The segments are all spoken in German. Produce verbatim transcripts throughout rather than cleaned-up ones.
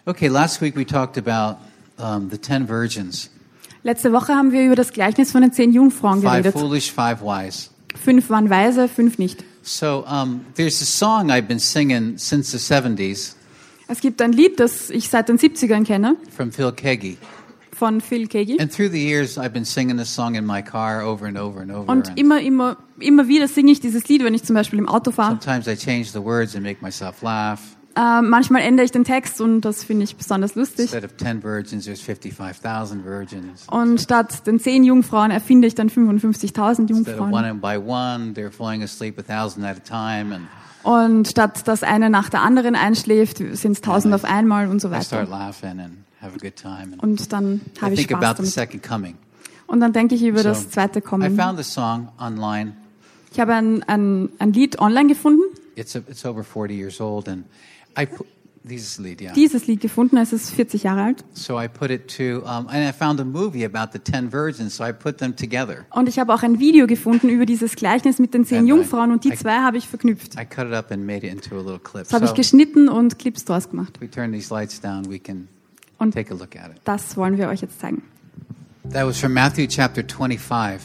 Okay, last week we talked about um, the ten virgins. Letzte Woche haben wir über das Gleichnis von den zehn Jungfrauen Five geredet. foolish, five wise. Fünf waren weise, fünf nicht. So um, there's a song I've been singing since the seventies Es gibt ein Lied, das ich seit den siebzigern kenne, from Phil Keaggy. von Phil Keaggy. And through the years, I've been singing this song in my car over and over and over. Und and immer, immer, immer wieder singe ich dieses Lied, wenn ich zum Beispiel im Auto fahre. sometimes I change the words and make myself laugh. Äh, manchmal ändere ich den Text und das finde ich besonders lustig. Instead of ten virgins, there's fifty-five thousand virgins. Und statt den zehn Jungfrauen erfinde ich dann fünfundfünfzigtausend Instead of Jungfrauen. one by one, they're falling asleep a thousand at a time. And Und statt dass eine nach der anderen einschläft, sind es tausend auf einmal und so I start weiter. laughing and have a good time. And Und dann I habe ich think Spaß about the damit. second coming. Und dann denke ich über So, das zweite I Kommen. found the song online. Ich habe ein, ein, ein Lied online gefunden, It's a, it's over forty years old, and I put dieses Lied, yeah. dieses Lied gefunden, es ist vierzig Jahre alt. So I put it to, um, and I found a movie about the ten virgins, so I put them together. Und ich habe auch ein Video gefunden über dieses Gleichnis mit den zehn And I- Jungfrauen und die I- zwei habe ich verknüpft. I cut it up and made it into a little clip. Das habe ich So geschnitten und Clips draus gemacht. if we turn these lights down, we can Und take a look at it. das wollen wir euch jetzt zeigen. That was from Matthew chapter twenty-five.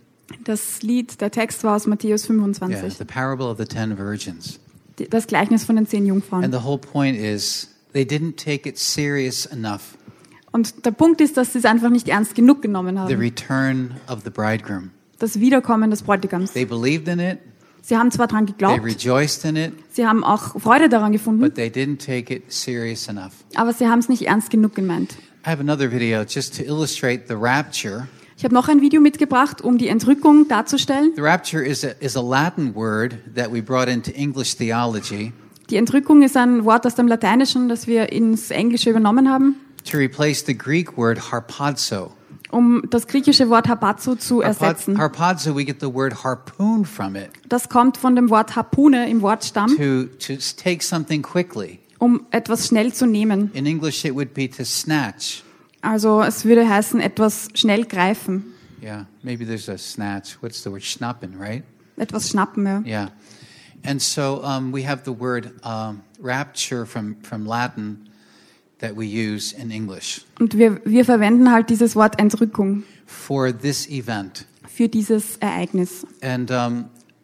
Das Lied, der Text war aus Matthäus Yeah, fünfundzwanzig. the parable of the ten virgins. Die- Das Gleichnis von den zehn And Jungfrauen. the whole point is they didn't take it serious enough. Und der Punkt ist, dass sie es einfach nicht ernst genug genommen The haben. return of the bridegroom. Das Wiederkommen des Bräutigams. They believed in it. Sie haben zwar daran They geglaubt, rejoiced in it, sie haben auch Freude daran gefunden, but they didn't take it serious enough. aber sie haben es nicht ernst genug gemeint. I have another video just to illustrate the rapture. Ich habe noch ein Video mitgebracht, um die Entrückung darzustellen. The rapture is a, is a Latin word that we brought into English theology Die Entrückung ist ein Wort aus dem Lateinischen, das wir ins Englische übernommen haben, to replace the Greek word harpazo. um das griechische Wort Harpazo zu Harpa- ersetzen. Harpazo, we get the word harpoon from it, Das kommt von dem Wort Harpune im Wortstamm, to, to s- take something quickly. um etwas schnell zu nehmen. In English, it would be to snatch. Also es würde heißen, etwas schnell greifen, Yeah, maybe there's a snatch. What's the word? Schnappen, right? etwas schnappen. Ja. Yeah. And so um, we have the word um, rapture from, from Latin that we use in English Und wir, wir verwenden halt dieses Wort Entrückung for this event. für dieses Ereignis. And um,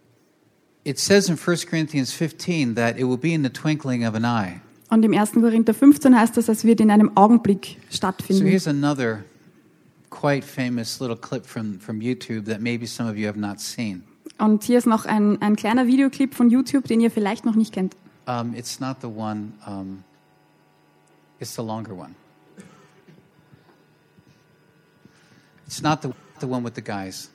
it says in First Corinthians fifteen that it will be in the twinkling of an eye. Und im ersten Korinther fünfzehn heißt das, es wird in einem Augenblick So stattfinden. here's another quite famous little clip from, from YouTube that maybe some of you have not seen. Und hier ist noch ein, ein kleiner Videoclip von YouTube, den ihr vielleicht noch nicht kennt. Um, it's not the one, um, it's the longer one. It's not the, the one with the guys.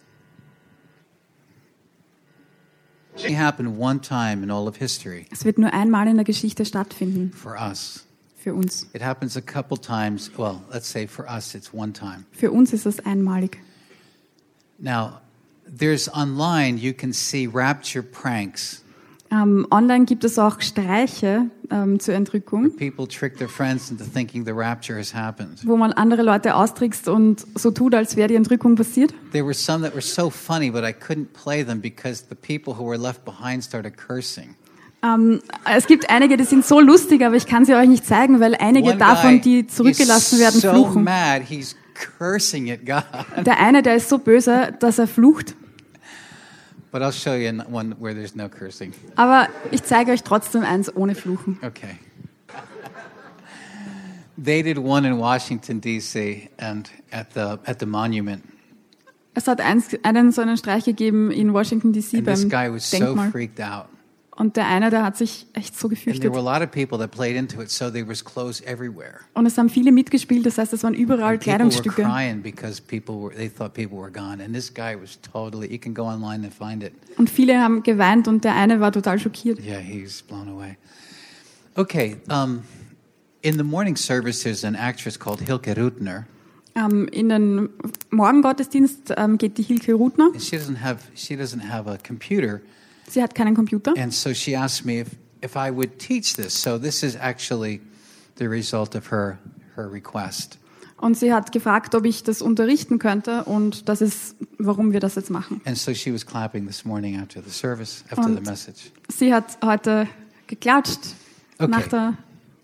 It only happened one time in all of history Es wird nur einmal in der Geschichte stattfinden for us. für uns. It happens a couple times. Well, let's say for us, it's one time. Für uns ist es einmalig. Now, there's online, you can see rapture pranks. Ähm, online gibt es auch Streiche ähm, zur Entrückung, People trick their friends into thinking the rapture has happened. wo man andere Leute austrickst und so tut, als wäre die Entrückung passiert. There were some that were so funny, but I couldn't play them because the people who were left behind started cursing. Ähm, es gibt einige, die sind so lustig, aber ich kann sie euch nicht zeigen, weil einige One davon, die guy zurückgelassen is werden, so fluchen. mad, he's cursing at God. Der eine, der ist so böse, dass er flucht. But I'll show you one where there's no cursing. Aber ich zeige euch trotzdem eins ohne Fluchen. Okay. They did one in Washington, D C and at the at the monument. Es hat eins, einen so einen Streich gegeben in Washington D C And this beim guy was so Denkmal. freaked out. Und der eine, der hat sich echt so And there gefürchtet. were a lot of people that played into it, so there was clothes everywhere. Und es haben viele mitgespielt, das heißt, es waren überall And people were Kleidungsstücke. crying because people were they thought people were gone. And this guy was totally, you can go online and find it. Und viele haben geweint und der eine war total schockiert. Yeah, he's blown away. Okay, um, in the morning service, there's an actress called Hilke Rutner, Ähm, in den Morgengottesdienst ähm, geht die Hilke Rutner. and she doesn't have she doesn't have a computer, Sie hat keinen Computer. and so she asked me if if I would teach this. So this is actually the result of her her request. Und sie hat gefragt, ob ich das unterrichten könnte. Und das ist, warum wir das jetzt machen. And so she was clapping this morning after the service, after the Und message. sie hat heute geklatscht Okay. nach der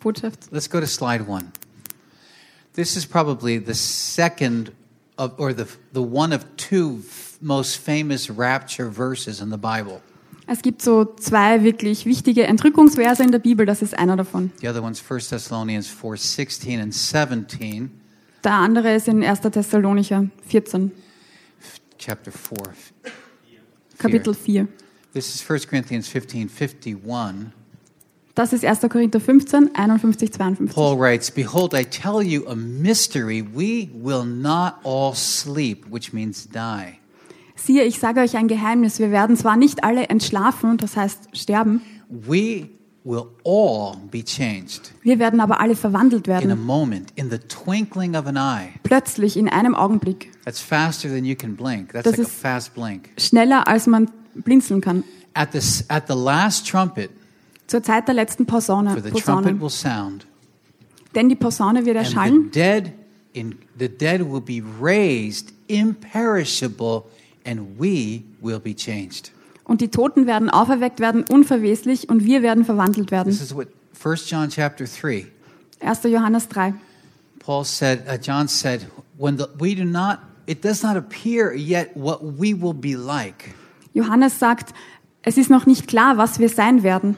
Botschaft. Let's go to slide one. This is probably the second of, or the the one of two f- most famous rapture verses in the Bible. Es gibt so zwei wirklich wichtige Entrückungsverse in der Bibel, das ist einer davon. The other one's First Thessalonians four sixteen and seventeen. Der andere ist in erster Thessalonicher vierzehn, Chapter four. Kapitel vier. This is First Corinthians fifteen fifty-one. Das ist erster Korinther fünfzehn, einundfünfzig, zweiundfünfzig. Paul writes, "Behold, I tell you a mystery. We will not all sleep," which means die. Siehe, ich sage euch ein Geheimnis, wir werden zwar nicht alle entschlafen, das heißt sterben, We will all be changed wir werden aber alle verwandelt in a werden, moment, in the twinkling of an eye. plötzlich in einem Augenblick, That's faster than you can blink. That's Das like a ist- fast blink. schneller als man blinzeln kann. At the, s- at the last trumpet, Zur Zeit der letzten Posaune, for the trumpet Posaune. will sound, Denn die Posaune wird and the erschallen dead, in, the dead will be raised imperishable, and we will be changed. und die Toten werden auferweckt werden, unverweslich, und wir werden verwandelt werden. This is what First John chapter three. erster Johannes drei. Paul said, uh, John said, when the, we do not, it does not appear yet what we will be like. Johannes sagt, es ist noch nicht klar, was wir sein werden.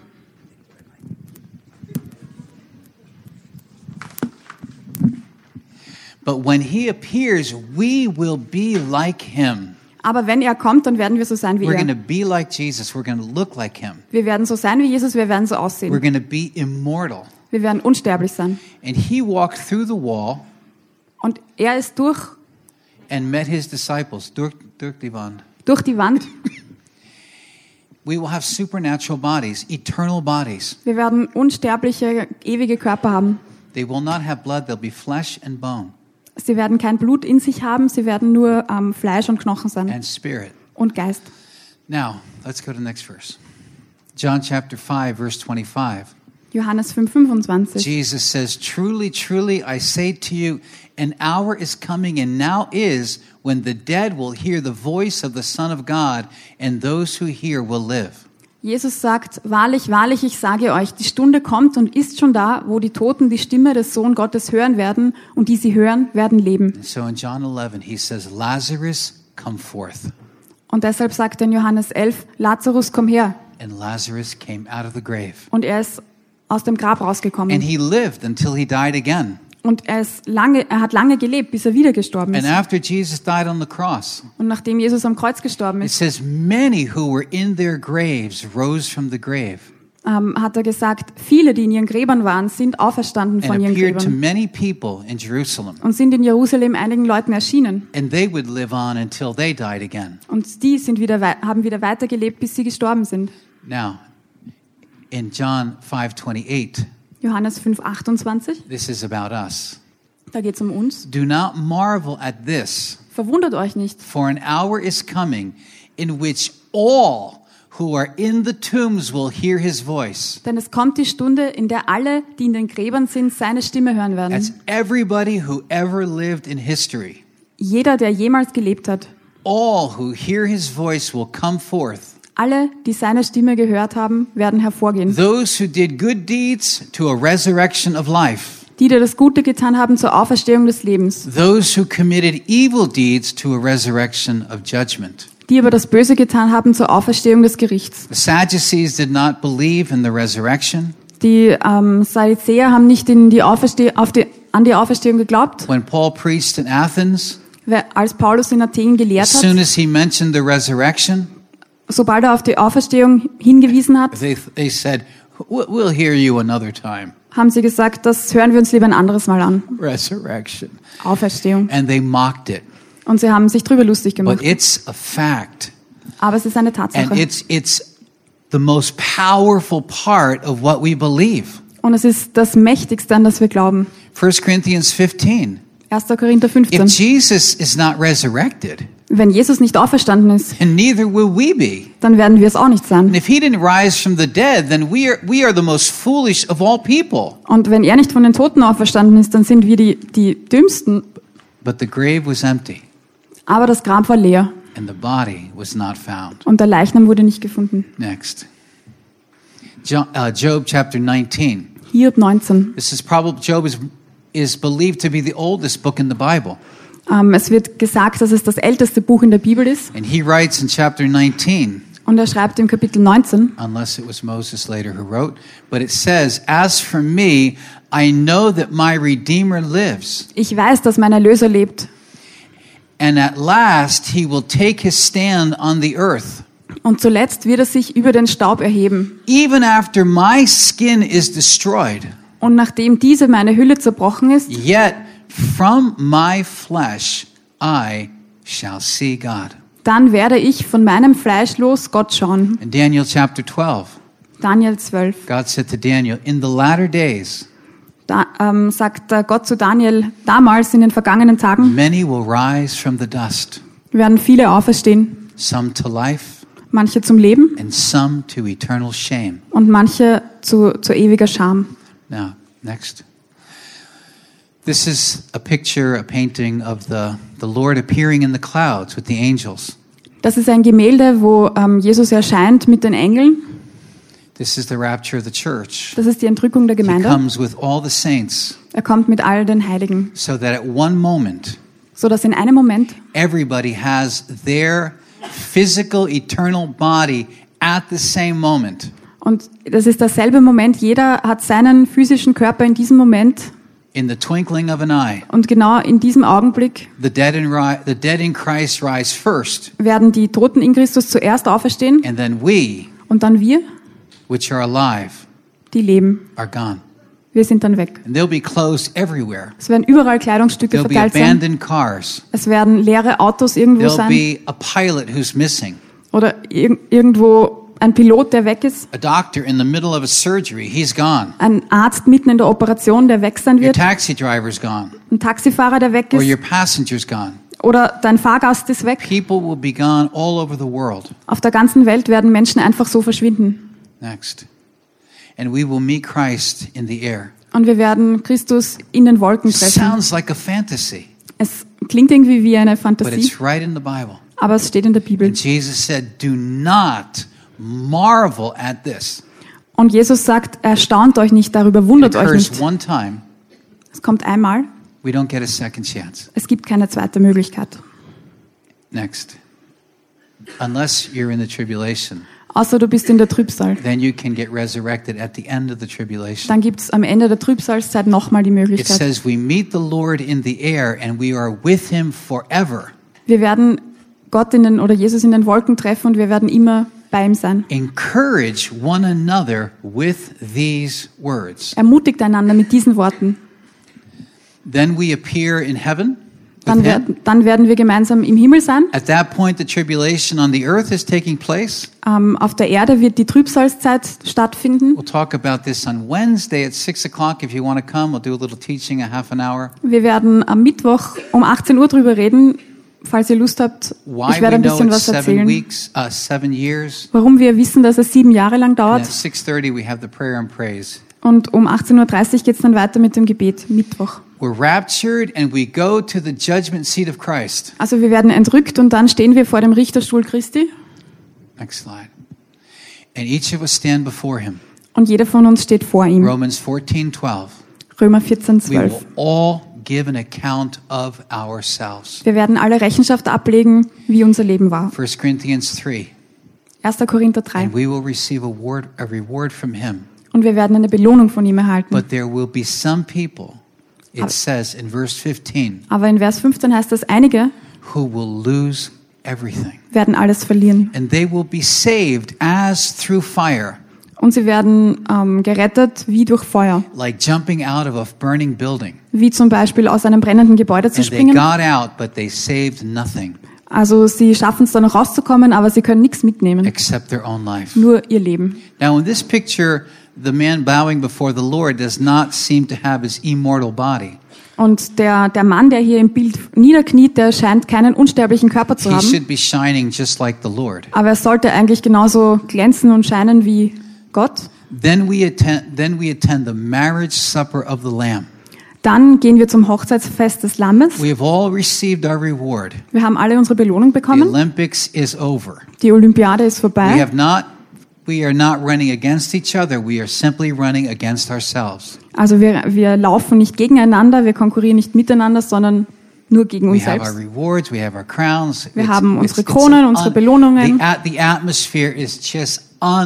But when he appears, we will be like him. Aber wenn er kommt, dann werden wir so sein wie We're going to er. be like Jesus. We're going to look like him. Wir werden so sein wie Jesus, wir werden so We're aussehen. going to be immortal. Wir werden unsterblich sein. And he walked through the wall Und er ist durch, and met his disciples. Durch, durch die Wand. durch die Wand. We will have supernatural bodies, eternal bodies. Wir werden unsterbliche, ewige Körper haben. They will not have blood. They'll be flesh and bone Sie werden kein Blut in sich haben, sie werden nur ähm, Fleisch und Knochen sein and spirit. und Geist. Now, let's go to the next verse. John chapter five, verse twenty-five. Johannes fünf, fünfundzwanzig. Jesus says, "Truly, truly, I say to you, an hour is coming and now is when the dead will hear the voice of the Son of God, and those who hear will live." Jesus sagt, wahrlich, wahrlich, ich sage euch, die Stunde kommt und ist schon da, wo die Toten die Stimme des Sohn Gottes hören werden, und die sie hören, werden leben. And so in John eleven, he says, "Lazarus, come forth." Und deshalb sagt er in Johannes elf, Lazarus, komm her. And Lazarus came out of the grave. Und er ist aus dem Grab And rausgekommen. he lived until he died again. Und er, ist lange, er hat lange gelebt, bis er wieder gestorben And ist. after Jesus died on the cross, Und nachdem Jesus am Kreuz gestorben it ist, says, many who were in their graves rose from the grave ähm, hat er gesagt, viele, die in ihren Gräbern waren, sind auferstanden von and ihren appeared to Gräbern many people in Jerusalem. und sind in Jerusalem einigen Leuten erschienen. And they would live on until they died again. Und die sind wieder, wei- haben wieder weitergelebt, bis sie gestorben sind. Now, in John five twenty-eight, Johannes fünf, achtundzwanzig, this is about us. da geht es um uns. Do not marvel at this, Verwundert euch nicht, for an hour is coming in which all who are in the tombs will hear his voice. denn es kommt die Stunde, in der alle, die in den Gräbern sind, seine Stimme hören That's werden. everybody who ever lived in history. Jeder, der jemals gelebt hat. All who hear his voice will come forth. Alle, die seine Stimme gehört haben, werden hervorgehen. Those who did good deeds to a resurrection of life. Die, die das Gute getan haben zur Auferstehung des Lebens. Those who committed evil deeds to a resurrection of judgment. Die aber das Böse getan haben zur Auferstehung des Gerichts. The Sadducees did not believe in the resurrection. Die ähm, Sadduzäer haben nicht in die Aufersteh- auf die, an die Auferstehung geglaubt. When Paul preached in Athens, Wer- Als Paulus in Athen gelehrt as soon hat, as he mentioned the resurrection, sobald er auf die Auferstehung hingewiesen hat, they, they said, "We'll we'll hear you another time." haben sie gesagt, das hören wir uns lieber ein anderes Mal an. Resurrection. Auferstehung. And they mocked it. Und sie haben sich drüber lustig But gemacht. it's a fact. Aber es ist eine And Tatsache. it's it's the most powerful part of what we believe. Und es ist das Mächtigste, an das wir glauben. First Corinthians fifteen. erster Korinther If fünfzehn. Jesus is not resurrected, Wenn Jesus nicht auferstanden ist, then neither will we be. dann werden wir es auch nicht And sein. if he didn't rise from the dead, then we are we are the most foolish of all people. Und wenn er nicht von den Toten auferstanden ist, dann sind wir die, die Dümmsten. But the grave was empty, Aber das Grab war leer and the body was not found. und der Leichnam wurde nicht gefunden. Next. Jo- uh, Job chapter nineteen. Hiob neunzehn. This is probably, Job is, is believed to be the oldest book in the Bible. Ähm, es wird gesagt, dass es das älteste Buch in der Bibel ist. And he writes in chapter nineteen, Und er schreibt im Kapitel neunzehn, unless it was Moses later who wrote, but it says, "As for me, I know that my Redeemer lives, ich weiß, dass mein Erlöser lebt. and at last he will take his stand on the earth. Und zuletzt wird er sich über den Staub erheben. Even after my skin is destroyed, Und nachdem diese meine Hülle zerbrochen ist, yet from my flesh I shall see God." dann werde ich von meinem Fleisch los Gott schauen. In Daniel chapter twelve, Daniel zwölf. God said to Daniel, "In the latter days, Da ähm, sagt äh, Gott zu Daniel, damals in den vergangenen Tagen many will rise from the dust, werden viele auferstehen, some to life manche zum Leben and some to eternal shame." und manche zu, zu ewiger Scham. Now, next. This is a picture, a painting of the, the Lord appearing in the clouds with the angels. Das ist ein Gemälde, wo ähm, Jesus erscheint mit den Engeln. This is the rapture of the church. Das ist die Entrückung der He Gemeinde. comes with all the saints, Er kommt mit all den Heiligen, so that at one moment, so dass in einem Moment everybody has their physical, eternal body at the same moment. und das ist derselbe Moment. Jeder hat seinen physischen Körper in diesem Moment In the twinkling of an eye, und genau in diesem Augenblick the dead in, ri- the dead in Christ rise first, werden die Toten in Christus zuerst auferstehen and then we, und dann wir, which are alive, die leben. are gone. Wir sind dann weg. And there'll be clothes everywhere. Es werden überall Kleidungsstücke There'll be verteilt sein. abandoned cars. Es werden leere Autos irgendwo There'll sein be a pilot who's missing, oder ir irgendwo ein Pilot, der weg ist. a doctor in the middle of a surgery, he's gone. Ein Arzt mitten in der Operation, der weg sein Your wird. taxi driver's gone, Ein Taxifahrer, der weg or your ist. passenger's gone. Oder dein Fahrgast ist weg. People will be gone all over the world. Auf der ganzen Welt werden Menschen einfach so verschwinden. Next. And we will meet Christ in the air. Und wir werden Christus in den Wolken treffen. Sounds like a fantasy, Es klingt irgendwie wie eine but Fantasie, it's right in the Bible. aber es steht in der Bibel. And Jesus said, "Do not marvel at this." Und Jesus sagt, erstaunt euch nicht darüber, It wundert euch occurs nicht. one time. Es kommt einmal, We don't get a second chance. es gibt keine zweite Möglichkeit. Next. Unless you're in the tribulation, Außer du bist in der Trübsal. then you can get resurrected at the end of the tribulation. Dann gibt es am Ende der Trübsalzeit nochmal die It Möglichkeit. says we meet the Lord in the air and we are with him forever. Wir werden Gott in den, oder Jesus in den Wolken treffen und wir werden immer bei ihm sein. Encourage one another with these words. Ermutigt einander mit diesen Worten. Then we appear in heaven Dann, with him. werden, dann werden wir gemeinsam im Himmel sein. At that point, the tribulation on the earth is taking place. Ähm, auf der Erde wird die Trübsalzeit stattfinden. We'll talk about this on Wednesday at six o'clock. If you want to come, we'll do a little teaching, a half an hour. Wir werden am Mittwoch um achtzehn Uhr drüber reden, falls ihr Lust habt. Why Ich werde we ein know bisschen it's was seven erzählen. weeks, uh, seven years. Warum wir wissen, dass es sieben Jahre lang And dauert. at six thirty, we have the prayer and praise. Und um achtzehn Uhr dreißig geht es dann weiter mit dem Gebet, Mittwoch. We're raptured and we go to the judgment seat of Christ. Also wir werden entrückt und dann stehen wir vor dem Richterstuhl Christi Next slide. And each of us stand before him. und jeder von uns steht vor ihm. Romans fourteen twelve. Römer vierzehn, We will zwölf. all give an account of ourselves. Wir werden alle Rechenschaft ablegen, wie unser Leben war. First Corinthians three. erster Korinther drei. And we will receive a word, a reward from him. Und wir werden eine Belohnung von ihm erhalten. But there will be some people, it Aber- says in verse fifteen, Aber in Vers fünfzehn heißt das, einige who will lose everything. werden alles verlieren. And they will be saved as through fire, Und sie werden ähm, gerettet wie durch Feuer. like jumping out of a burning building. Wie zum Beispiel aus einem brennenden Gebäude zu And they springen. got out, but they saved nothing Also sie schaffen es da noch rauszukommen, aber sie können nichts mitnehmen. except their own life. Nur ihr Leben. Now, in this picture, the man bowing before the Lord does not seem to have his immortal body. Und der, der Mann, der hier im Bild niederkniet, der scheint keinen unsterblichen Körper zu He haben. should be shining just like the Lord. Aber er sollte eigentlich genauso glänzen und scheinen wie Gott. Then we attend, then we attend the marriage supper of the Lamb. Dann gehen wir zum Hochzeitsfest des Lammes. We have all received our reward. Wir haben alle unsere Belohnung The bekommen. Olympics is over. Die Olympiade ist We vorbei. have not we are not running against each other. We are simply running against ourselves. Also wir, wir laufen nicht gegeneinander, wir konkurrieren nicht miteinander, sondern nur gegen We uns have our selbst. rewards, we have our crowns. Wir It's- haben it's- unsere it's Kronen, an unsere un- Belohnungen. The, at- the atmosphere is just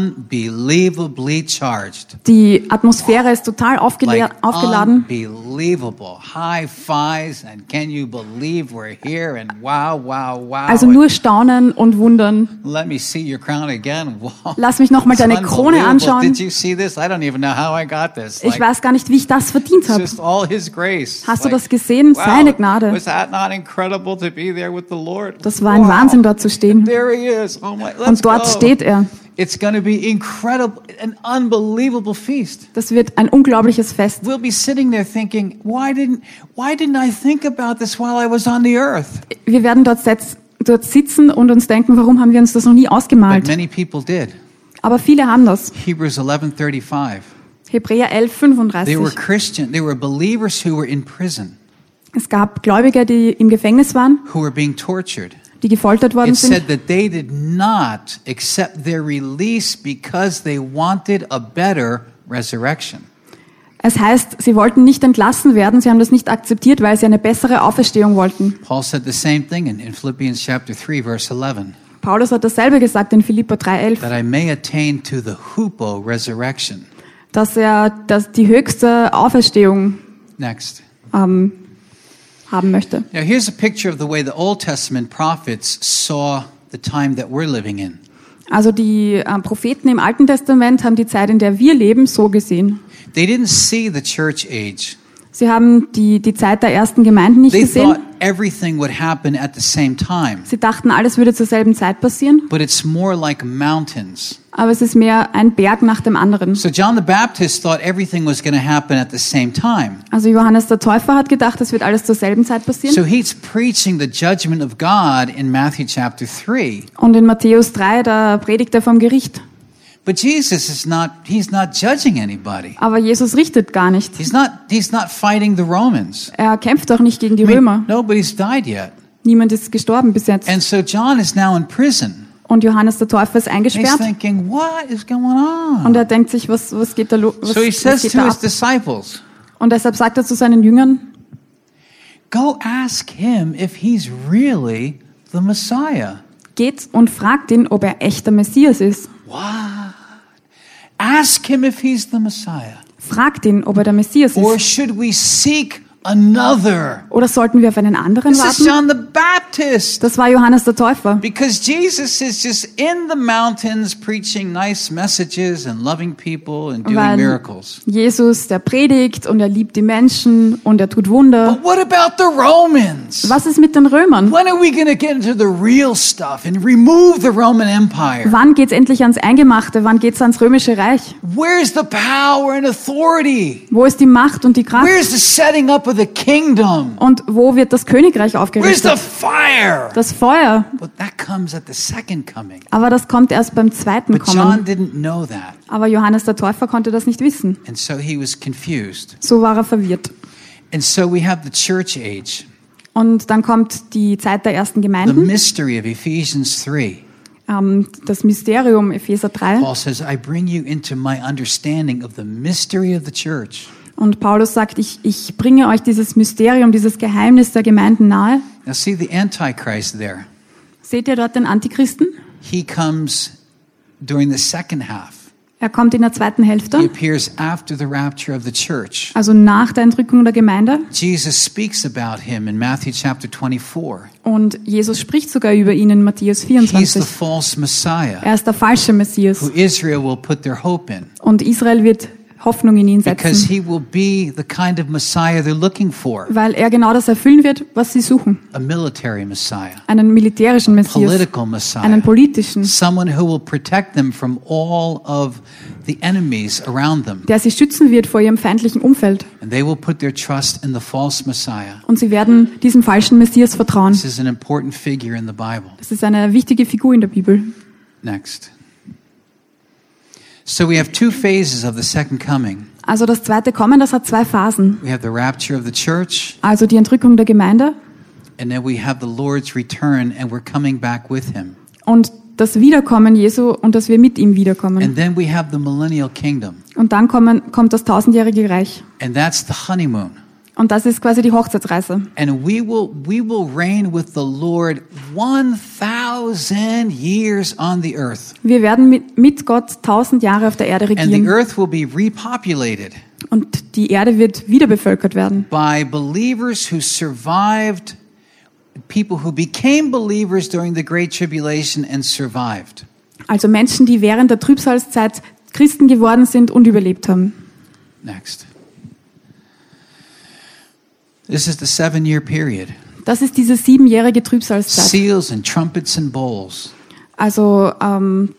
unbelievably charged. Die Atmosphäre ist total aufgela- Like aufgeladen. unbelievable. High fives and can you believe we're here and wow, wow, wow. Also nur Staunen und Wundern. Let me see your crown again. Wow. Lass mich noch mal It's deine Krone unbelievable. anschauen. Did you see this? I don't even know how I got this. Ich weiß gar nicht, wie ich das verdient it's habe. just all His grace. Hast du Like, das gesehen? wow, Seine Gnade. Was that not incredible to be there with the Lord? Das war ein Wow. Wahnsinn, dort zu stehen. There He is. Oh my, let's Und dort go. steht er. It's going to be incredible, an unbelievable feast. Das wird ein unglaubliches Fest. We'll be sitting there thinking, why didn't, why didn't I think about this while I was on the earth? Wir werden dort, setz, dort sitzen und uns denken, warum haben wir uns das noch nie But ausgemalt? many people did. Aber viele haben das. Hebrews eleven thirty-five. Hebräer elf, They were fünfunddreißig. Christian. They were believers who were in prison, Es gab Gläubige, die im Gefängnis waren, who were being tortured. die gefoltert worden It sind. said that they did not accept their release because they wanted a better resurrection. Es heißt, sie wollten nicht entlassen werden, sie haben das nicht akzeptiert, weil sie eine bessere Auferstehung wollten. Paul said the same thing in, in Philippians chapter three, verse eleven, Paulus hat dasselbe gesagt in Philipper drei elf, that I may attain to the hupo resurrection. dass er dass die höchste Auferstehung Next. ähm, haben möchte. Now here's a picture of the way the Old Testament prophets saw the time that we're living in. Also die äh, Propheten im Alten Testament haben die Zeit, in der wir leben, so gesehen. They didn't see the church age. Sie haben die, die Zeit der ersten Gemeinden nicht They gesehen. thought everything would happen at the same time. Sie dachten, alles würde zur selben Zeit passieren. But it's more like mountains. Aber es ist mehr ein Berg nach dem anderen. So John the Baptist thought everything was going to happen at the same time. Also Johannes der Täufer hat gedacht, es wird alles zur selben Zeit passieren. So he's preaching the judgment of God in Matthew chapter three. Und in Matthäus drei, da predigt er vom Gericht. But Jesus is not, he's not judging anybody. Aber Jesus richtet gar nicht. He's not, he's not fighting the Romans. Er kämpft auch nicht gegen die I mean, Römer. nobody's died yet. Niemand ist gestorben bis jetzt. And so John is now in prison. Und Johannes der Täufer ist And he's eingesperrt. thinking, what is going on? Und er denkt sich, was, was geht da los? Was, So he was says geht to da his ab? disciples, Und deshalb sagt er zu seinen Jüngern, go ask him if he's really the Messiah. geht und fragt ihn, ob er echter Messias ist. What? Ask him if he's the Messiah. Fragt ihn, ob er der Messias Or ist. should we seek another? Oder sollten wir auf einen anderen This is warten? John the Baptist. Das war Johannes der Täufer. Because Jesus is just in the mountains preaching nice messages and loving people and doing Weil miracles. Jesus, der predigt und er liebt die Menschen und er tut Wunder. But what about the Romans? Was ist mit den Römern? When are we going to get into the real stuff and remove the Roman Empire? Wann geht's endlich ans Eingemachte? Wann geht's ans Römische Reich? Where's the power and authority? Wo ist die Macht und die Kraft? Where's the setting up of the kingdom? Und wo wird das Königreich Where's the aufgerichtet? fire? Das Feuer. But that comes at the second coming. Aber das kommt erst beim zweiten But John Kommen. didn't know that. Aber Johannes der Täufer konnte das nicht wissen. And so he was confused. So war er verwirrt. And so we have the church age, Und dann kommt die Zeit der ersten the Gemeinden, mystery of Ephesians three. ähm, das Mysterium, Epheser drei. Paul says, I bring you into my understanding of the mystery of the church. Und Paulus sagt, ich, ich bringe euch dieses Mysterium, dieses Geheimnis der Gemeinden nahe. Now see the Antichrist there. Seht ihr dort den Antichristen? He comes during the second half. Er kommt in der zweiten He Hälfte, appears after the rapture of the church. also nach der Entrückung der Gemeinde. Jesus speaks about him in Matthew chapter twenty-four. Und Jesus spricht sogar über ihn in Matthäus He's the vierundzwanzig. false Messiah Er ist der falsche Messias. who Israel will put their hope in Und Israel wird Hoffnung in ihn because setzen, he will be the kind of Messiah they're looking for, weil er genau das erfüllen wird, was sie suchen. a military Messiah, Einen militärischen Messias, political Messiah, einen politischen, someone who will protect them from all of the enemies around them. der sie schützen wird vor ihrem feindlichen Umfeld. And they will put their trust in the false Messiah. Und sie werden diesem falschen Messias vertrauen. This is an important figure in the Bible. Das ist eine wichtige Figur in der Bibel. Next. So we have two phases of the second coming. Also das zweite Kommen, das hat zwei Phasen. We have the rapture of the church, Also die Entrückung der Gemeinde and then we have the Lord's return, and we're coming back with him. und das Wiederkommen Jesu und dass wir mit ihm wiederkommen. And then we have the millennial kingdom. Und dann kommen, kommt das tausendjährige Reich. And that's the honeymoon. Und das ist quasi die Hochzeitsreise. And we will we will reign with the Lord one thousand years on the earth. Wir werden mit, mit Gott tausend Jahre auf der Erde And the regieren. earth will be repopulated Und die Erde wird wieder bevölkert werden. by believers who survived, people who became believers during the Great Tribulation and survived. Also Menschen, die während der Trübsalzeit Christen geworden sind und überlebt haben. Next. This is the seven-year period. Das ist diese siebenjährige Trübsalzeit. Seals and trumpets and bowls. Also ähm,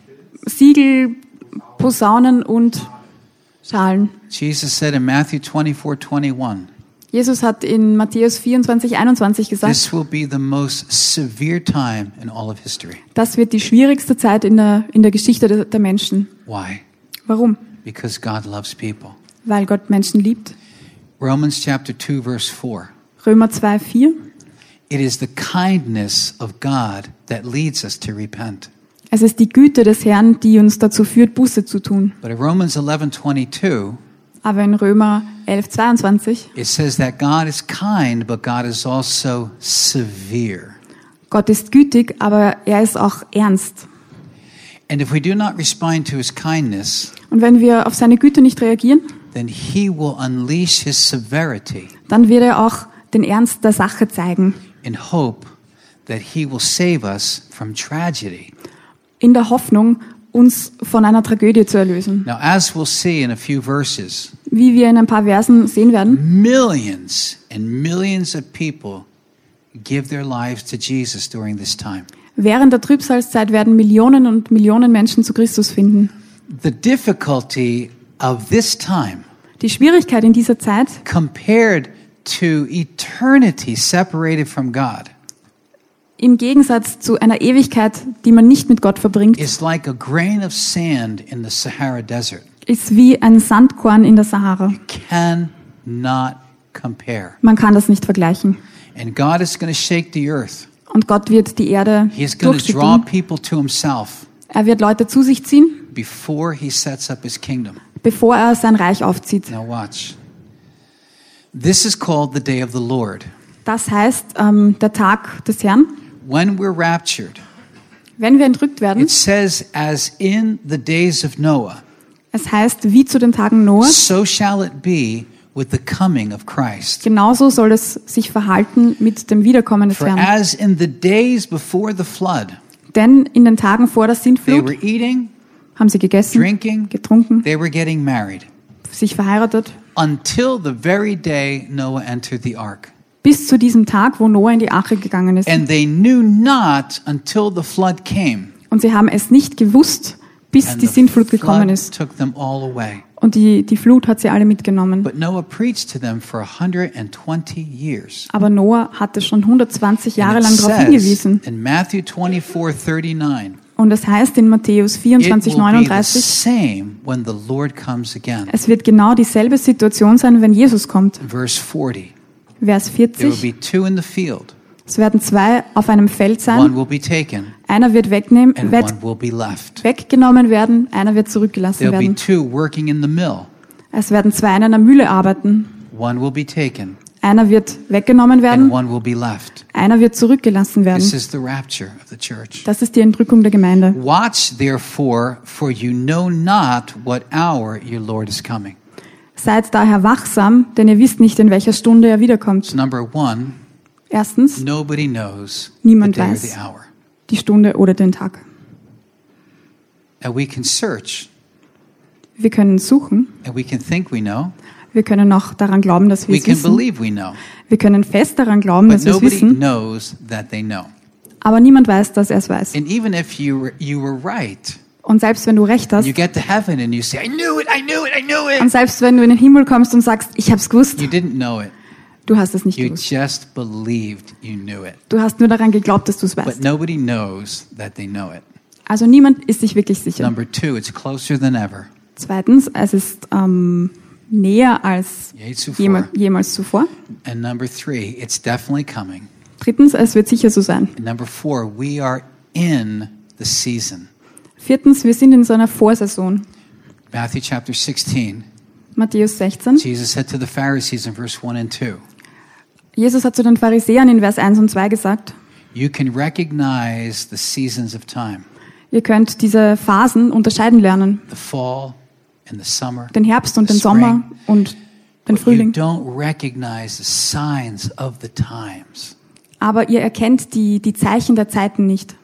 Siegel, Posaunen und Schalen. Jesus said in Matthew twenty-four twenty-one, Jesus hat in Matthäus vierundzwanzig einundzwanzig gesagt, this will be the most severe time in all of history. das wird die schwierigste Zeit in der, in der Geschichte der, der Menschen. Why? Warum? Because God loves people. Weil Gott Menschen liebt. Romans chapter two verse four. Römer zwei vier. It is the kindness of God that leads us to repent. Es ist die Güte des Herrn, die uns dazu führt, Buße zu tun. But in Romans eleven twenty-two, Aber in Römer elf zweiundzwanzig, it says that God is kind, but God is also severe. Gott ist gütig, aber er ist auch ernst. And if we do not respond to his kindness, Und wenn wir auf seine Güte nicht reagieren, then he will unleash his severity dann wird er auch den Ernst der Sache zeigen. in hope that he will save us from tragedy. In der Hoffnung, uns von einer Tragödie zu erlösen. Now, as we'll see in a few verses, Wie wir in ein paar Versen sehen werden, millions and millions of people give their lives to Jesus during this time. während der Trübsalzeit werden Millionen und Millionen Menschen zu Christus finden. The difficulty of this time Die Schwierigkeit in dieser Zeit compared to eternity separated from God im Gegensatz zu einer Ewigkeit, die man nicht mit Gott verbringt, is like a grain of sand in the Sahara Desert. ist wie ein Sandkorn in der Sahara. Cannot compare. Man kann das nicht vergleichen. And God is going to shake the earth. Und Gott wird die Erde He's going to draw durchschütteln. people to himself Er wird Leute zu sich ziehen, before he sets up his kingdom. bevor er sein Reich aufzieht. Now watch. This is called the day of the Lord. Das heißt, ähm, der Tag des Herrn. When we're raptured, Wenn wir entrückt werden, it says, as in the days of Noah, es heißt, wie zu den Tagen Noahs, so shall it be with the coming of Christ. genauso soll es sich verhalten mit dem Wiederkommen des For Herrn. as in the days before the flood, Denn in den Tagen vor der they Sintflut were eating, haben sie gegessen, drinking, getrunken, they were getting married, sich verheiratet, until the very day Noah entered the ark. bis zu diesem Tag, wo Noah in die Arche gegangen ist. And they knew not until the flood came. Und sie haben es nicht gewusst, bis And die the Sintflut gekommen flood ist. took them all away. Und die, die Flut hat sie alle mitgenommen. But Noah preached to them for one hundred twenty years. Aber Noah hatte schon hundertzwanzig Jahre And lang it darauf says hingewiesen. in Matthew twenty-four thirty-nine, Und es heißt in Matthäus it vierundzwanzig will be the neununddreißig, same when the Lord comes again. es wird genau dieselbe Situation sein, wenn Jesus kommt. Verse forty, Vers there will vierzig, be two in the field. es werden zwei auf einem Feld One sein. will be taken Einer wird wegnehmen, and wird one will be left. weggenommen werden, einer wird zurückgelassen There'll be werden. two working in the mill. Es werden zwei in einer Mühle arbeiten. One will be taken Einer wird weggenommen and werden, one will be left. einer wird zurückgelassen werden. This is the rapture of the church. Das ist die Entrückung der Gemeinde. Watch therefore, for you know not what hour your Lord is coming. Seid daher wachsam, denn ihr wisst nicht, in welcher Stunde er wiederkommt. So number one, Erstens, nobody knows Niemand the day or weiß. the hour. die Stunde oder den Tag. And we can search, Wir können suchen, and we can think we know, wir können auch daran glauben, dass wir we es can wissen. believe we know, Wir können fest daran glauben, but dass wir es nobody wissen, knows that they know. aber niemand weiß, dass er es weiß. And even if you were, you were right, Und selbst wenn du recht hast, you get to heaven and you say, I knew it, I knew it, I knew und it. selbst wenn du in den Himmel kommst und sagst, ich hab's gewusst, You didn't know it. du hast es nicht You gewusst. just believed you knew it. Du hast nur daran geglaubt, dass du es But weißt. nobody knows that they know it. Also niemand ist sich wirklich sicher. Number two, it's closer than ever. Zweitens, es ist ähm, näher als Je zuvor. jemals, jemals zuvor. And number three, it's definitely coming. Drittens, es wird sicher so sein. And number four, we are in the season. Viertens, wir sind in so einer Vorsaison. Matthew chapter sixteen. Matthäus sechzehn. Jesus said to the Pharisees in verse one and two, Jesus hat zu den Pharisäern in Vers eins und zwei gesagt, you can recognize the seasons of time, ihr könnt diese Phasen unterscheiden lernen. the fall and the summer, Den Herbst und the den Sommer spring, und den but you Frühling. don't recognize the signs of the times. Aber ihr erkennt die, die Zeichen der Zeiten nicht.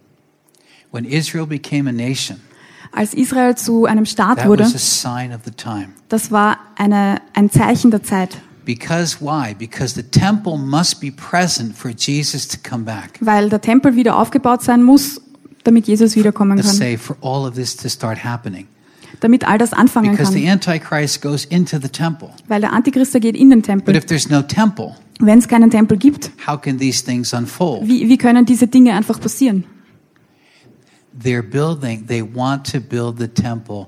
When Israel became a nation, Als Israel zu einem Staat that wurde, was a sign of the time. das war eine, ein Zeichen der Zeit. Because why? Because the temple must be present for Jesus to come back. Weil der Tempel wieder aufgebaut sein muss, damit Jesus wiederkommen Let's kann. say for all of this to start happening. Damit all das anfangen Because the kann. Antichrist goes into the temple. Weil der Antichrist, der geht in den But Tempel. if there's no temple, Wenn es keinen Tempel gibt, how can these things unfold? wie, wie können diese Dinge einfach passieren? They're building, they want to build the temple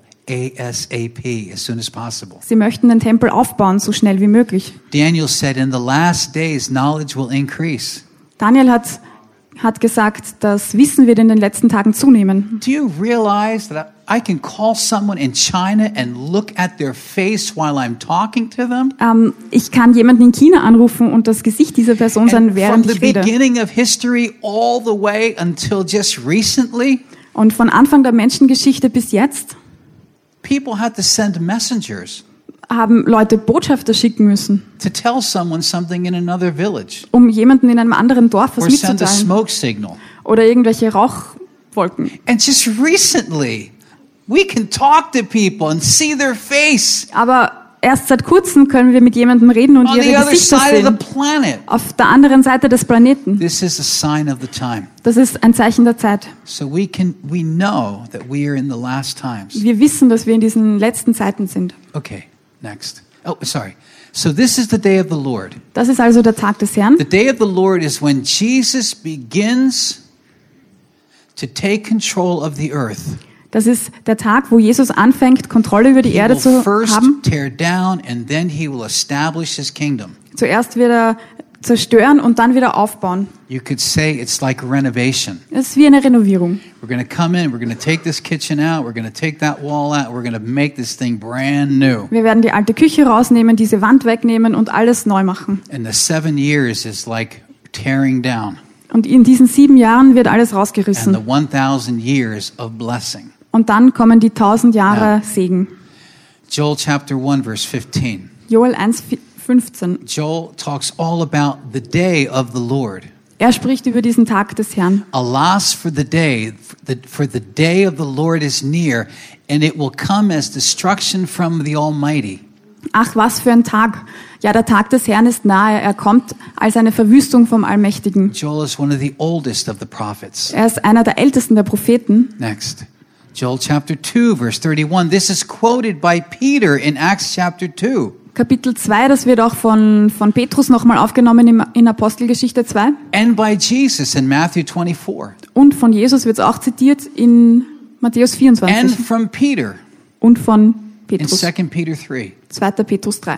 ASAP, as soon as possible. Sie möchten den Tempel aufbauen, so schnell wie möglich. Daniel said, in the last days, knowledge will increase. Daniel hat, hat gesagt, das Wissen wird in den letzten Tagen zunehmen. Do you realize that I can call someone in China and look at their face while I'm talking to them? Ähm, ich kann jemanden in China anrufen und das Gesicht dieser Person sein, And from während the ich rede. beginning of history all the way until just recently, Und von Anfang der Menschengeschichte bis jetzt people had to send messengers haben Leute Botschafter schicken müssen, to tell someone something in another village, um jemanden in einem anderen Dorf was or send a mitzuteilen. smoke signal. Oder irgendwelche Rauchwolken. And just recently, we can talk to people and see their face Aber erst seit kurzem können wir mit jemandem reden und on the ihre other Gesichter side of sehen. the planet. Auf der anderen Seite des Planeten. This is a sign of the time. Das ist ein Zeichen der Zeit. So we can we know that we are in the last times. Wir wissen, dass wir in diesen letzten Zeiten sind. Okay, next. Oh, sorry. So this is the day of the Lord. Das ist also der Tag des Herrn. The day of the Lord is when Jesus begins to take control of the earth. Das ist der Tag, wo Jesus anfängt, Kontrolle über die He Erde will zu first haben. tear down and then he will establish his kingdom. Zuerst wird er zerstören und dann wieder aufbauen. You could say it's like a renovation. Es ist wie eine Renovierung. We're going to come in, we're going to take this kitchen out, we're going to take that wall out, we're going to make this thing brand new. Wir werden die alte Küche rausnehmen, diese Wand wegnehmen und alles neu machen. And the seven years is like tearing down. Und in diesen sieben Jahren wird alles And rausgerissen. the one thousand years of blessing. Und dann kommen die tausend Jahre Segen. Joel chapter one verse fifteen. Joel eins fünfzehn. Joel talks all about the day of the Lord. Er spricht über diesen Tag des Herrn. Alas for the day, for the, for the day of the Lord is near, and it will come as destruction from the Almighty. Ach, was für ein Tag. Ja, der Tag des Herrn ist nahe. Er kommt als eine Verwüstung vom Allmächtigen. Joel is one of the oldest of the prophets. Er ist einer der ältesten der Propheten. Next. Joel chapter two verse thirty-one. This is quoted by Peter in Acts chapter two. Kapitel zwei, das wird auch von, von Petrus nochmal aufgenommen im, in Apostelgeschichte zwei. And by Jesus in Matthew twenty-four. Und von Jesus wird es auch zitiert in Matthäus And vierundzwanzig. from Peter Und von in Petrus. Second Peter three. zweiter Petrus drei.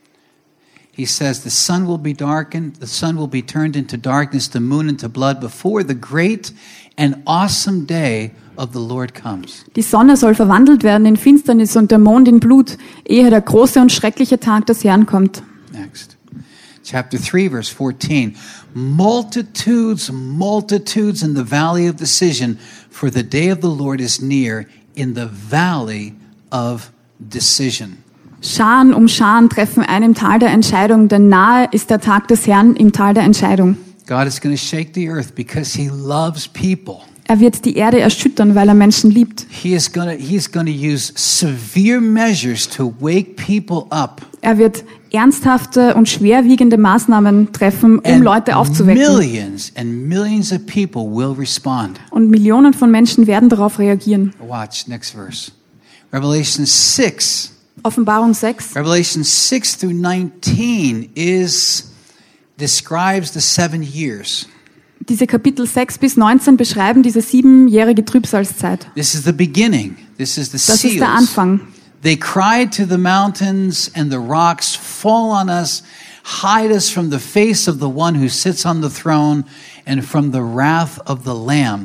He says, the sun will be darkened, the sun will be turned into darkness, the moon into blood before the great and awesome day of the Lord comes. Die Sonne soll verwandelt werden in Finsternis und der Mond in Blut, ehe der große und schreckliche Tag des Herrn kommt. Next. Chapter three, verse fourteen. Multitudes, multitudes in the valley of decision, for the day of the Lord is near in the valley of decision. Scharen um Scharen treffen ein im Tal der Entscheidung, denn nahe ist der Tag des Herrn im Tal der Entscheidung. God is going to shake the earth because he loves people. Er wird die Erde erschüttern, weil er Menschen liebt. He is going to, he's going to use severe measures to wake people up. Er wird ernsthafte und schwerwiegende Maßnahmen treffen, um And Leute aufzuwecken. millions and millions of people will respond. Und Millionen von Menschen werden darauf reagieren. Watch, next verse. Revelation six. Offenbarung sechs. Revelation six through nineteen is describes the seven years. Diese Kapitel sechs bis neunzehn beschreiben diese siebenjährige Trübsalzeit. This is the beginning. This is the Das ist seals. der Anfang. They cried to the mountains and the rocks, fall on us, hide us from the face of the one who sits on the throne and from the wrath of the Lamb.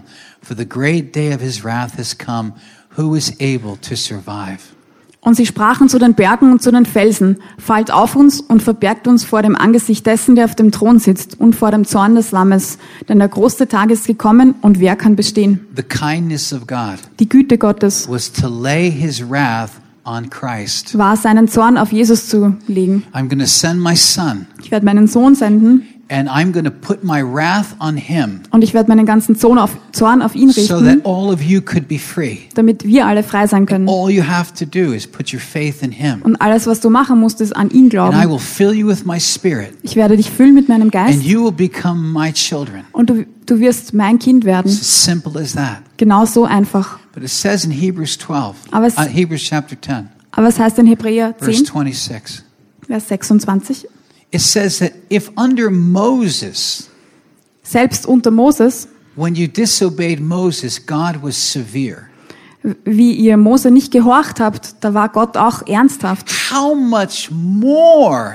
for the great day of his wrath has come. Who is able to survive? Und sie sprachen zu den Bergen und zu den Felsen, fallt auf uns und verbergt uns vor dem Angesicht dessen, der auf dem Thron sitzt und vor dem Zorn des Lammes. Denn der große Tag ist gekommen und wer kann bestehen? The kindness of God Die Güte Gottes was to lay his wrath on Christ. war, seinen Zorn auf Jesus zu legen. I'm going to send my son, Ich werde meinen Sohn senden and I'm going to put my wrath on him und ich werde meinen ganzen Zorn auf, Zorn auf ihn so that richten, all of you could be free. damit wir alle frei sein können. All you have to do is put your faith in him. Und alles, was du machen musst, ist an ihn And I glauben. will fill you with my spirit, Ich werde dich füllen mit meinem and Geist you will become my children. und du, du wirst mein Kind werden. It's as simple as that. Genau so einfach. But it says in Hebrews twelve, Aber es- uh, Hebrews chapter ten, Aber es heißt in Hebräer verse zehn, twenty-six. Vers sechsundzwanzig, It says that if under Moses, selbst unter Moses, when you disobeyed Moses, God was severe. wie ihr Mose nicht gehorcht habt, da war Gott auch ernsthaft. How much more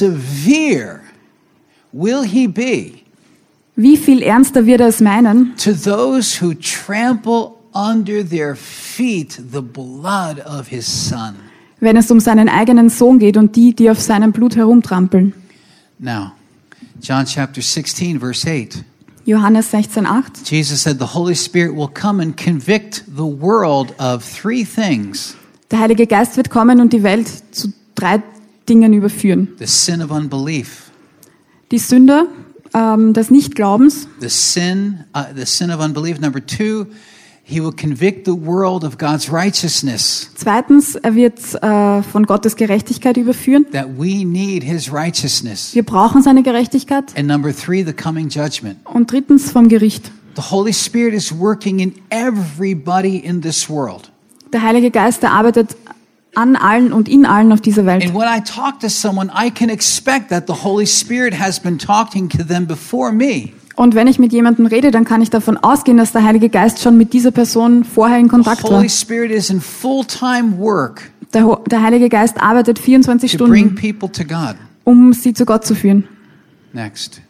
severe will he be Wie viel ernster wird er es meinen, to those who trample under their feet the blood of his son? wenn es um seinen eigenen Sohn geht und die, die auf seinem Blut herumtrampeln? Now, John chapter sixteen, verse eight. Johannes sechzehn acht. Jesus said, the Holy Spirit will come and convict the world of three things: Der Heilige Geist wird kommen und die Welt zu drei Dingen überführen. the sin of unbelief, Die Sünde ähm, des Nichtglaubens, the sin, uh, the sin of unbelief. Number two, he will convict the world of God's righteousness, zweitens, er wird äh, von Gottes Gerechtigkeit überführen. that we need his righteousness. Wir brauchen seine Gerechtigkeit. And number three, the coming judgment. Und drittens vom Gericht. The Holy Spirit is working in everybody in this world. Der Heilige Geist, der arbeitet an allen und in allen auf dieser Welt. And when I talk to someone, I can expect that the Holy Spirit has been talking to them before me. Und wenn ich mit jemandem rede, dann kann ich davon ausgehen, dass der Heilige Geist schon mit dieser Person vorher in The Kontakt war. Holy Spirit is in full-time work Der, Ho- der Heilige Geist arbeitet vierundzwanzig to bring Stunden, people to God. um sie zu Gott zu führen. Next.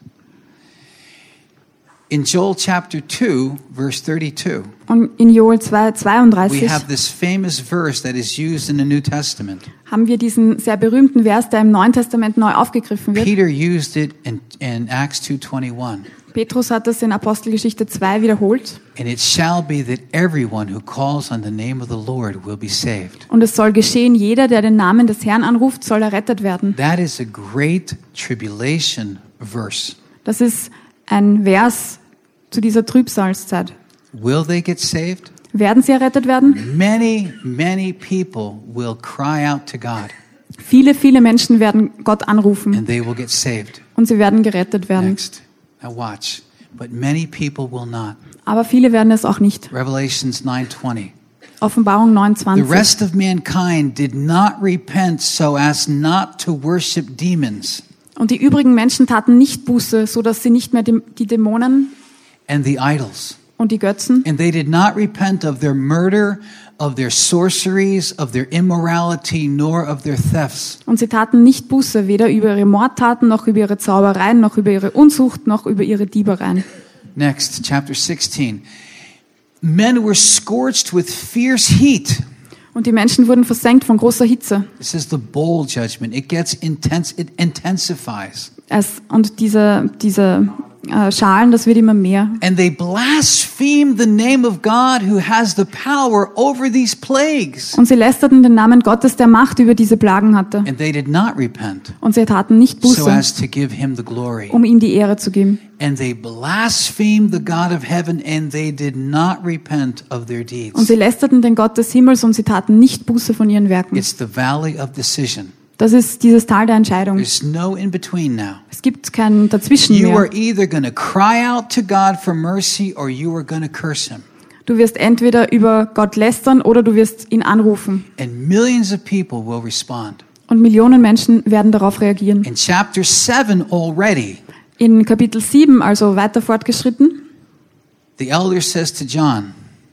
In Joel chapter two, verse thirty-two, Und in Joel zwei, we zweiunddreißig have this famous verse that is used in the New Testament. haben wir diesen sehr berühmten Vers, der im Neuen Testament neu aufgegriffen wird. Peter used it in, in Acts two twenty-one. Petrus hat das in Apostelgeschichte zwei wiederholt. And it shall be that everyone who calls on the name of the Lord will be saved. Und es soll geschehen, jeder, der den Namen des Herrn anruft, soll errettet werden. That is a great tribulation verse. Das ist ein Vers zu dieser Trübsalzeit. Will they get saved? Werden sie errettet werden? Many, many people will cry out to God Viele, viele Menschen werden Gott anrufen and they will get saved. und sie werden gerettet werden. Next. Now watch. But many people will not. Aber viele werden es auch nicht. Revelations nine twenty. Offenbarung The neunundzwanzig. rest of mankind did not repent so as not to worship demons Und die übrigen Menschen taten nicht Buße, so dass sie nicht mehr die, die Dämonen and the idols. und die Götzen, And they did not repent of their murder, of their sorceries, of their immorality, nor of their thefts. und sie taten nicht Buße, weder über ihre Mordtaten, noch über ihre Zaubereien, noch über ihre Unzucht, noch über ihre Diebereien. Next, chapter sixteen. Men were scorched with fierce heat. Und die Menschen wurden versenkt von großer Hitze. This is the bowl judgment. It gets intense, it intensifies. Es, und diese, diese äh, Schalen, das wird immer mehr. And they blaspheme the name of God who has the power over these plagues. Und sie lästerten den Namen Gottes, der Macht über diese Plagen hatte. And they did not repent Und sie taten nicht so Buße, as to give him the glory. um ihm die Ehre zu geben. And they blasphemed the God of heaven and they did not repent of their Und deeds. sie lästerten den Gott des Himmels und sie taten nicht Buße von ihren Werken. It's the valley of decision. Das ist dieses Tal der Entscheidung. There's no in between now. Es gibt kein Dazwischen You are mehr. either going to cry out to God for mercy or you are going to curse him. Du wirst entweder über Gott lästern oder du wirst ihn anrufen. And millions of people will respond. Und Millionen Menschen werden darauf reagieren. In chapter seven already, In Kapitel sieben, also weiter fortgeschritten, the elder says to John,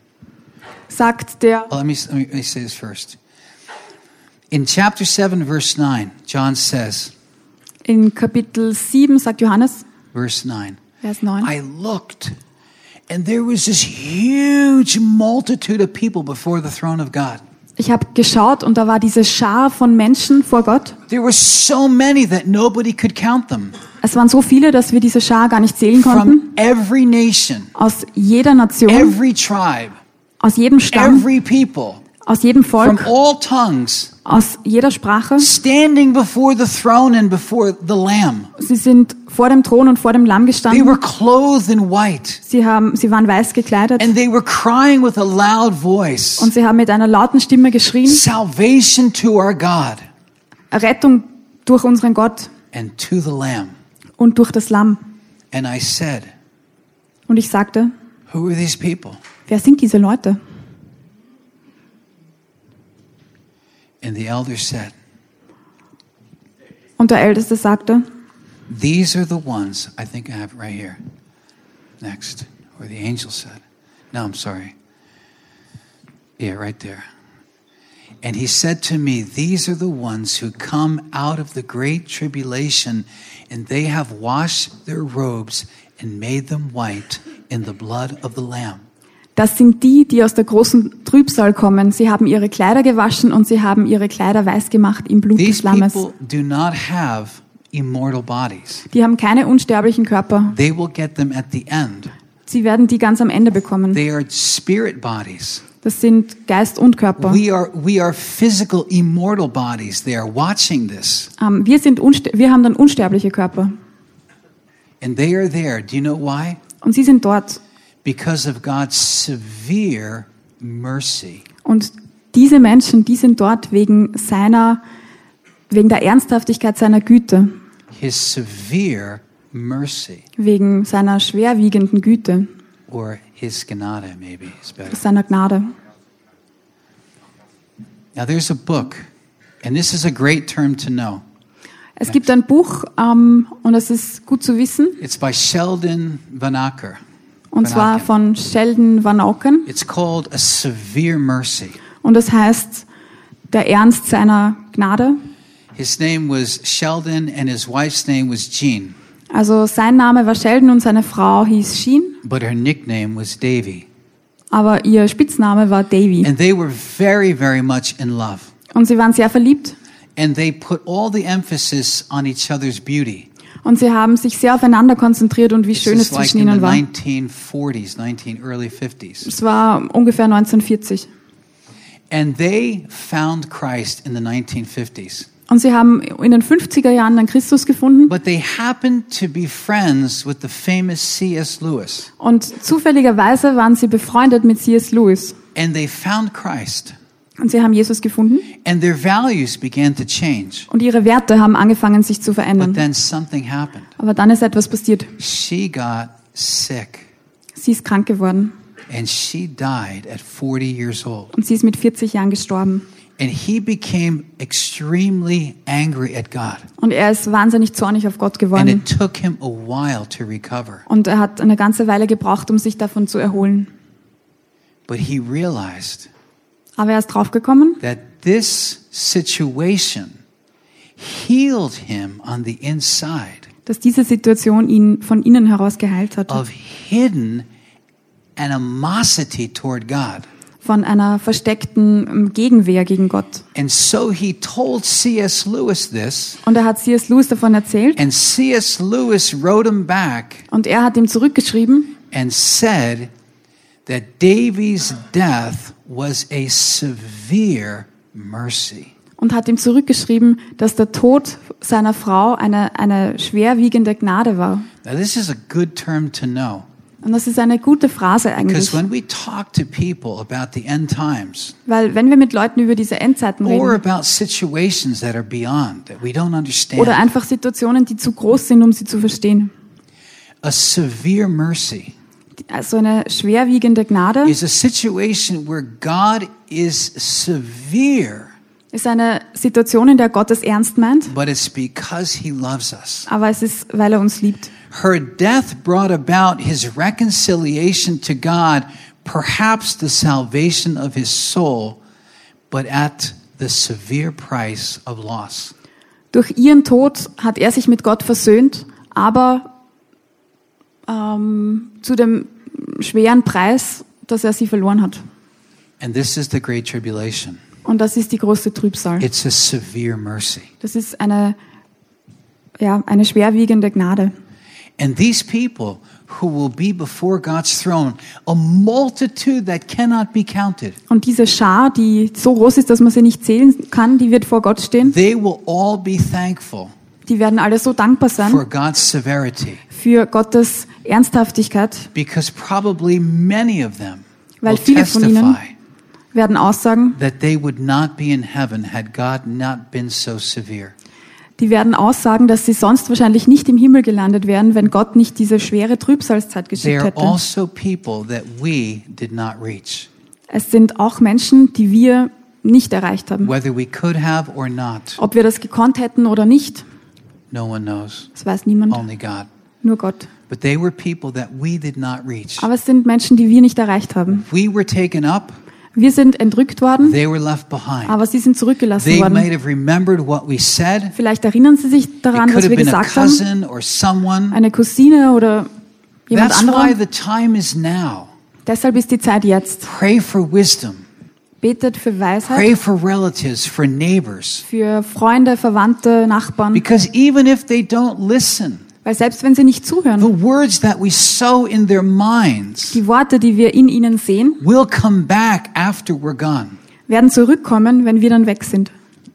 sagt der, well, let me, let me, let me say this first. In chapter seven, verse nine, John says, in Kapitel sieben sagt Johannes, verse nine, Vers neun, I looked, And there was this huge multitude of people before the throne of God. Ich habe geschaut und da war diese Schar von Menschen vor Gott. There were so many that nobody could count them. Es waren so viele, dass wir diese Schar gar nicht zählen konnten. From every nation, Aus jeder Nation, every tribe, aus jedem Stamm, every people, aus jedem from Volk, all tongues, aus jeder Sprache. standing before the throne and before the Lamb. Sie sind vor dem Thron und vor dem Lamm They gestanden. were clothed in white, Sie haben, sie waren weiß gekleidet and they were crying with a loud voice, und sie haben mit einer lauten Stimme geschrien: salvation to our God Rettung durch unseren Gott and to the Lamb. und durch das Lamm. And I said, Und ich sagte: who are these people? Wer sind diese Leute? And the elder said, Und der Älteste sagte: these are the ones, I think I have it right here. Next. Or the angel said. No, I'm sorry. Yeah, right there. And he said to me, these are the ones who come out of the great tribulation, and they have washed their robes and made them white in the blood of the Lamb. Das sind die, die aus der großen Trübsal kommen. Sie haben ihre Kleider gewaschen und sie haben ihre Kleider weiß gemacht im Blut These des Lammes. people do not have immortal bodies. Die haben keine unsterblichen Körper. They will get them at the end. Sie werden die ganz am Ende bekommen. They are spirit bodies. Das sind Geist und Körper. We are we are physical immortal bodies. They are watching this. Ähm, wir, sind unste- wir haben dann unsterbliche Körper. And they are there. Do you know why? Und sie sind dort. Because of God's severe mercy. Und diese Menschen, die sind dort wegen seiner, wegen der Ernsthaftigkeit seiner Güte, His severe mercy. wegen seiner schwerwiegenden Güte, Or His Gnade, maybe is better. seiner Gnade. Now there's a book, and this is a great term to know. Es gibt ein Buch, ähm, und es ist gut zu wissen, It's by Sheldon Vanacker. und zwar von Sheldon Van Auken, It's called A Severe Mercy. und es heißt Der Ernst seiner Gnade. His name was Sheldon, and his wife's name was Jean, Also sein Name war Sheldon und seine Frau hieß Sheen, but her nickname was Davy. aber ihr Spitzname war Davy. And they were very, very much in love. Und sie waren sehr verliebt And they put all the emphasis on each other's beauty. und sie haben sich sehr aufeinander konzentriert und wie This schön es is like zwischen in the ihnen war. nineteen forties, nineteen early fifties. Es war ungefähr neunzehnhundertvierzig. And they found Christ in the nineteen fifties. Und sie haben in den fünfziger Jahren dann Christus gefunden. But they happened to be friends with the famous C S Lewis. Und zufälligerweise waren sie befreundet mit C S Lewis. And they found Christ. Und sie haben Jesus gefunden. And their values began to change. Und ihre Werte haben angefangen, sich zu But verändern. then something happened. Aber dann ist etwas passiert. She got sick. Sie ist krank geworden. And she died at forty years old. Und sie ist mit vierzig Jahren gestorben. And he became extremely angry at God. Und er ist wahnsinnig zornig auf Gott And geworden. it took him a while to recover. Und er hat eine ganze Weile gebraucht, um sich davon zu erholen. But he realized Aber er ist draufgekommen, that this situation healed him on the inside dass diese Situation ihn von innen heraus geheilt hat. of hidden animosity toward God. Von einer versteckten ähm, Gegenwehr gegen Gott. And so he told C S Lewis this, Und er hat C S Lewis davon erzählt. and C S Lewis wrote him back Und er hat ihm zurückgeschrieben and said that Davy's death was a severe mercy. und hat ihm zurückgeschrieben, dass der Tod seiner Frau eine, eine schwerwiegende Gnade war. Now this is a good term to know, Und das ist eine gute Phrase eigentlich. because when we talk to people about the end times Weil wenn wir mit Leuten über diese Endzeiten or reden about situations that are beyond that we don't understand, oder einfach Situationen, die zu groß sind, um sie zu verstehen. a severe mercy Also eine schwerwiegende Gnade is a situation where God is severe, ist eine Situation, in der Gott es ernst meint, but it's because he loves us. aber es ist, weil er uns liebt. Her death brought about his reconciliation to God, perhaps the salvation of his soul, but at the severe price of loss. Durch ihren Tod hat er sich mit Gott versöhnt, aber ähm, zu dem schweren Preis, dass er sie verloren hat. And this is the Great Tribulation. Und das ist die große Trübsal. It's a severe mercy. Das ist eine, ja, eine schwerwiegende Gnade. And these people who will be before God's throne, a multitude that cannot be counted, Und diese Schar, die so groß ist, dass man sie nicht zählen kann, die wird vor Gott stehen. they will all be thankful Die werden alle so dankbar for sein God's severity, für Gottes Ernsthaftigkeit, because probably many of them Weil will viele von ihnen testify werden aussagen, that they would not be in heaven had God not been so severe. die werden aussagen, dass sie sonst wahrscheinlich nicht im Himmel gelandet wären, wenn Gott nicht diese schwere Trübsalzeit They geschickt are hätte. also people that we did not reach, Es sind auch Menschen, die wir nicht erreicht haben. whether we could have or not. Ob wir das gekonnt hätten oder nicht, No one knows, das weiß niemand, only God. nur Gott. But they were people that we did not reach. Aber es sind Menschen, die wir nicht erreicht haben. We were taken up, Wir sind entrückt worden, they were left behind. aber sie sind zurückgelassen They worden. might have remembered what we said. Vielleicht erinnern sie sich daran, It could was have wir been a gesagt haben. cousin or someone. Eine Cousine oder jemand That's why anderer. the time is now. Deshalb ist die Zeit jetzt. Pray for wisdom. Betet für Weisheit, Pray for relatives, for neighbors. für Freunde, Verwandte, Nachbarn. Because even if they don't listen, Weil selbst wenn sie nicht zuhören, the words that we sow in their minds die Worte, die wir in ihnen sehen, will come back after we're gone. werden zurückkommen, wenn wir dann weg sind.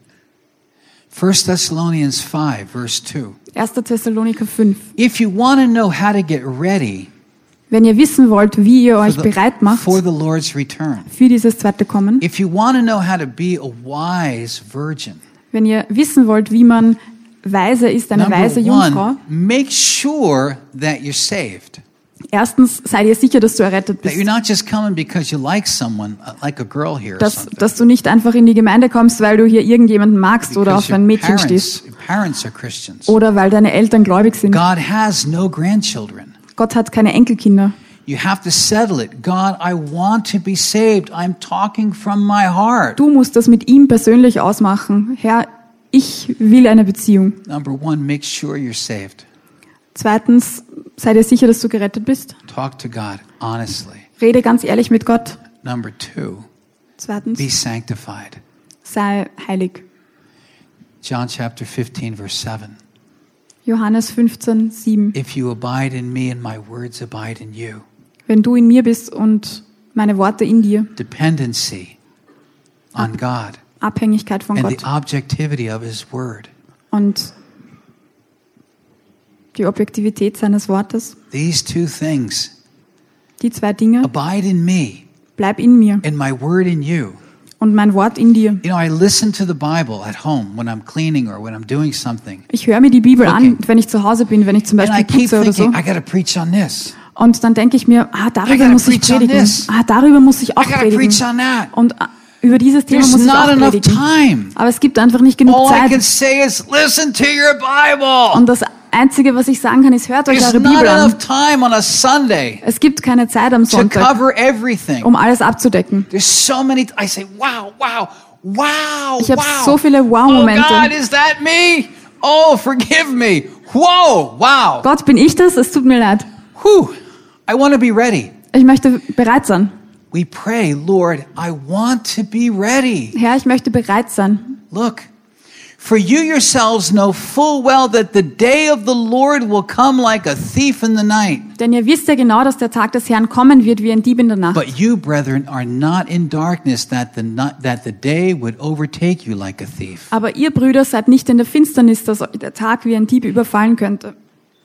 First Thessalonians five, verse two. erster Thessaloniker fünf. If you want to know how to get ready Wenn ihr wissen wollt, wie ihr for euch the, bereit macht for the Lord's return, für dieses zweite Kommen, if you want to know how to be a wise virgin, wenn ihr wissen wollt, wie man weise ist, eine number weise Jungfrau, one, make sure that you're saved. erstens seid ihr sicher, dass du errettet That you're bist. not just coming because you like someone, uh, like a girl here or Dass, something. dass du nicht einfach in die Gemeinde kommst, weil du hier irgendjemanden magst oder Because auf ein your Mädchen parents, stehst your parents are Christians. oder weil deine Eltern gläubig sind. God has no grandchildren. Gott hat keine Enkelkinder. You have to settle it. God, I want to be saved. I'm talking from my heart. Du musst das mit ihm persönlich ausmachen. Herr, ich will eine Beziehung. Number one, make sure you're saved. Zweitens, sei dir sicher, dass du gerettet bist. Talk to God honestly. Rede ganz ehrlich mit Gott. Number two, be Zweitens, sanctified. sei heilig. John chapter fifteen, verse seven. Johannes fünfzehn, sieben. If you abide in me and my words abide in you. Wenn du in mir bist und meine Worte in dir, Dependency on God Abhängigkeit von and the Gott objectivity of his word. und die Objektivität seines Wortes, These two things, die zwei Dinge, abide in me bleib in mir and my word in you. und mein Wort in dir. You know, I listen to the Bible at home when I'm cleaning or when I'm doing something. Ich höre mir die Bibel Okay. an, wenn ich zu Hause bin, wenn ich zum And I Beispiel keep putze oder so. thinking, I got to preach on this. Und dann denke ich mir, ah, I darüber gotta muss ich preach on predigen. this. Ah, darüber muss ich auch I got to predigen. preach on that. Und ah, über dieses Thema There's muss ich not auch enough predigen. time. Aber es gibt einfach nicht genug All I can Zeit. say is listen to your Bible. Und das Einzige, was ich sagen kann, ist, hört euch There's eure not Bibel enough an. time on a Sunday Es gibt keine Zeit am to Sonntag, cover everything. um alles abzudecken. There's so many, I say, wow, wow, wow, Ich habe wow. so viele Wow-Momente. Oh God, is that me? Oh, forgive me. Whoa, wow. Gott, bin ich das? Es tut mir leid. Whew. I want to be ready. Ich möchte bereit sein. We pray, Lord, I want to be ready. Herr, ich möchte bereit sein. Look, for you yourselves know full well that the day of the Lord will come like a thief in the night. Denn ihr wisst ja genau, dass der Tag des Herrn kommen wird wie ein Dieb in der Nacht. But you, brethren, are not in darkness that the, not, that the day would overtake you like a thief. Aber ihr Brüder seid nicht in der Finsternis, dass euch der Tag wie ein Dieb überfallen könnte.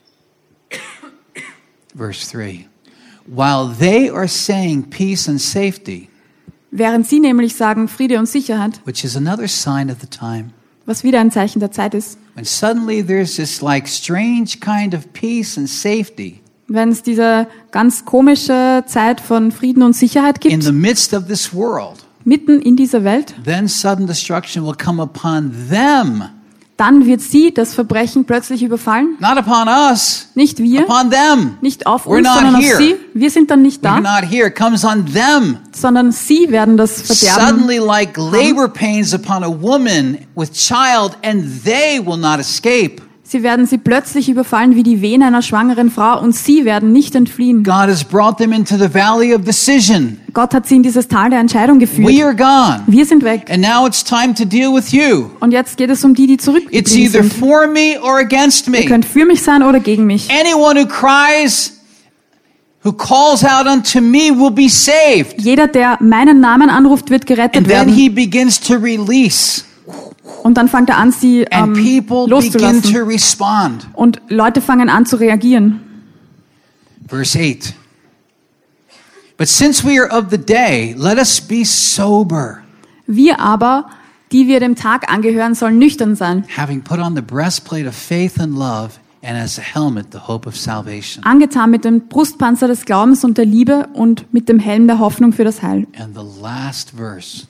Verse three. While they are saying peace and safety, Während sie nämlich sagen Friede und Sicherheit, which is another sign of the time, was wieder ein Zeichen der Zeit ist, when suddenly there's this like strange kind of peace and safety wenn es diese ganz komische Zeit von Frieden und Sicherheit in gibt, the midst of this world, mitten in dieser Welt, then sudden destruction will come upon them, dann wird sie das Verbrechen plötzlich überfallen. not upon us, Nicht wir, upon them. nicht auf We're uns, not sondern auf here. sie. Wir sind dann nicht We're da, not here. It comes on them. sondern sie werden das Verderben. Suddenly like labor pains upon a woman with child, and they will not escape. Sie werden sie plötzlich überfallen wie die Wehen einer schwangeren Frau und sie werden nicht entfliehen. God has brought them into the valley of decision. Gott hat sie in dieses Tal der Entscheidung geführt. We are gone. Wir sind weg. And now it's time to deal with you. Und jetzt geht es um die, die It's zurückgeblieben either sind. for me or against Ihr me. könnt für mich sein oder gegen mich. Anyone who cries, who calls out unto me will be saved. Jeder, der meinen Namen anruft, wird gerettet And then werden. he begins to release. Und dann fängt er an, sie And ähm, people begin loszulassen. to respond. Und Leute fangen an zu reagieren. Verse eight. But since we are of the day, let us be sober, Wir aber, die wir dem Tag angehören, sollen nüchtern sein, having put on the breastplate of faith and love, and as a helmet the hope of salvation. angetan mit dem Brustpanzer des Glaubens und der Liebe und mit dem Helm der Hoffnung für das Heil. And the last verse,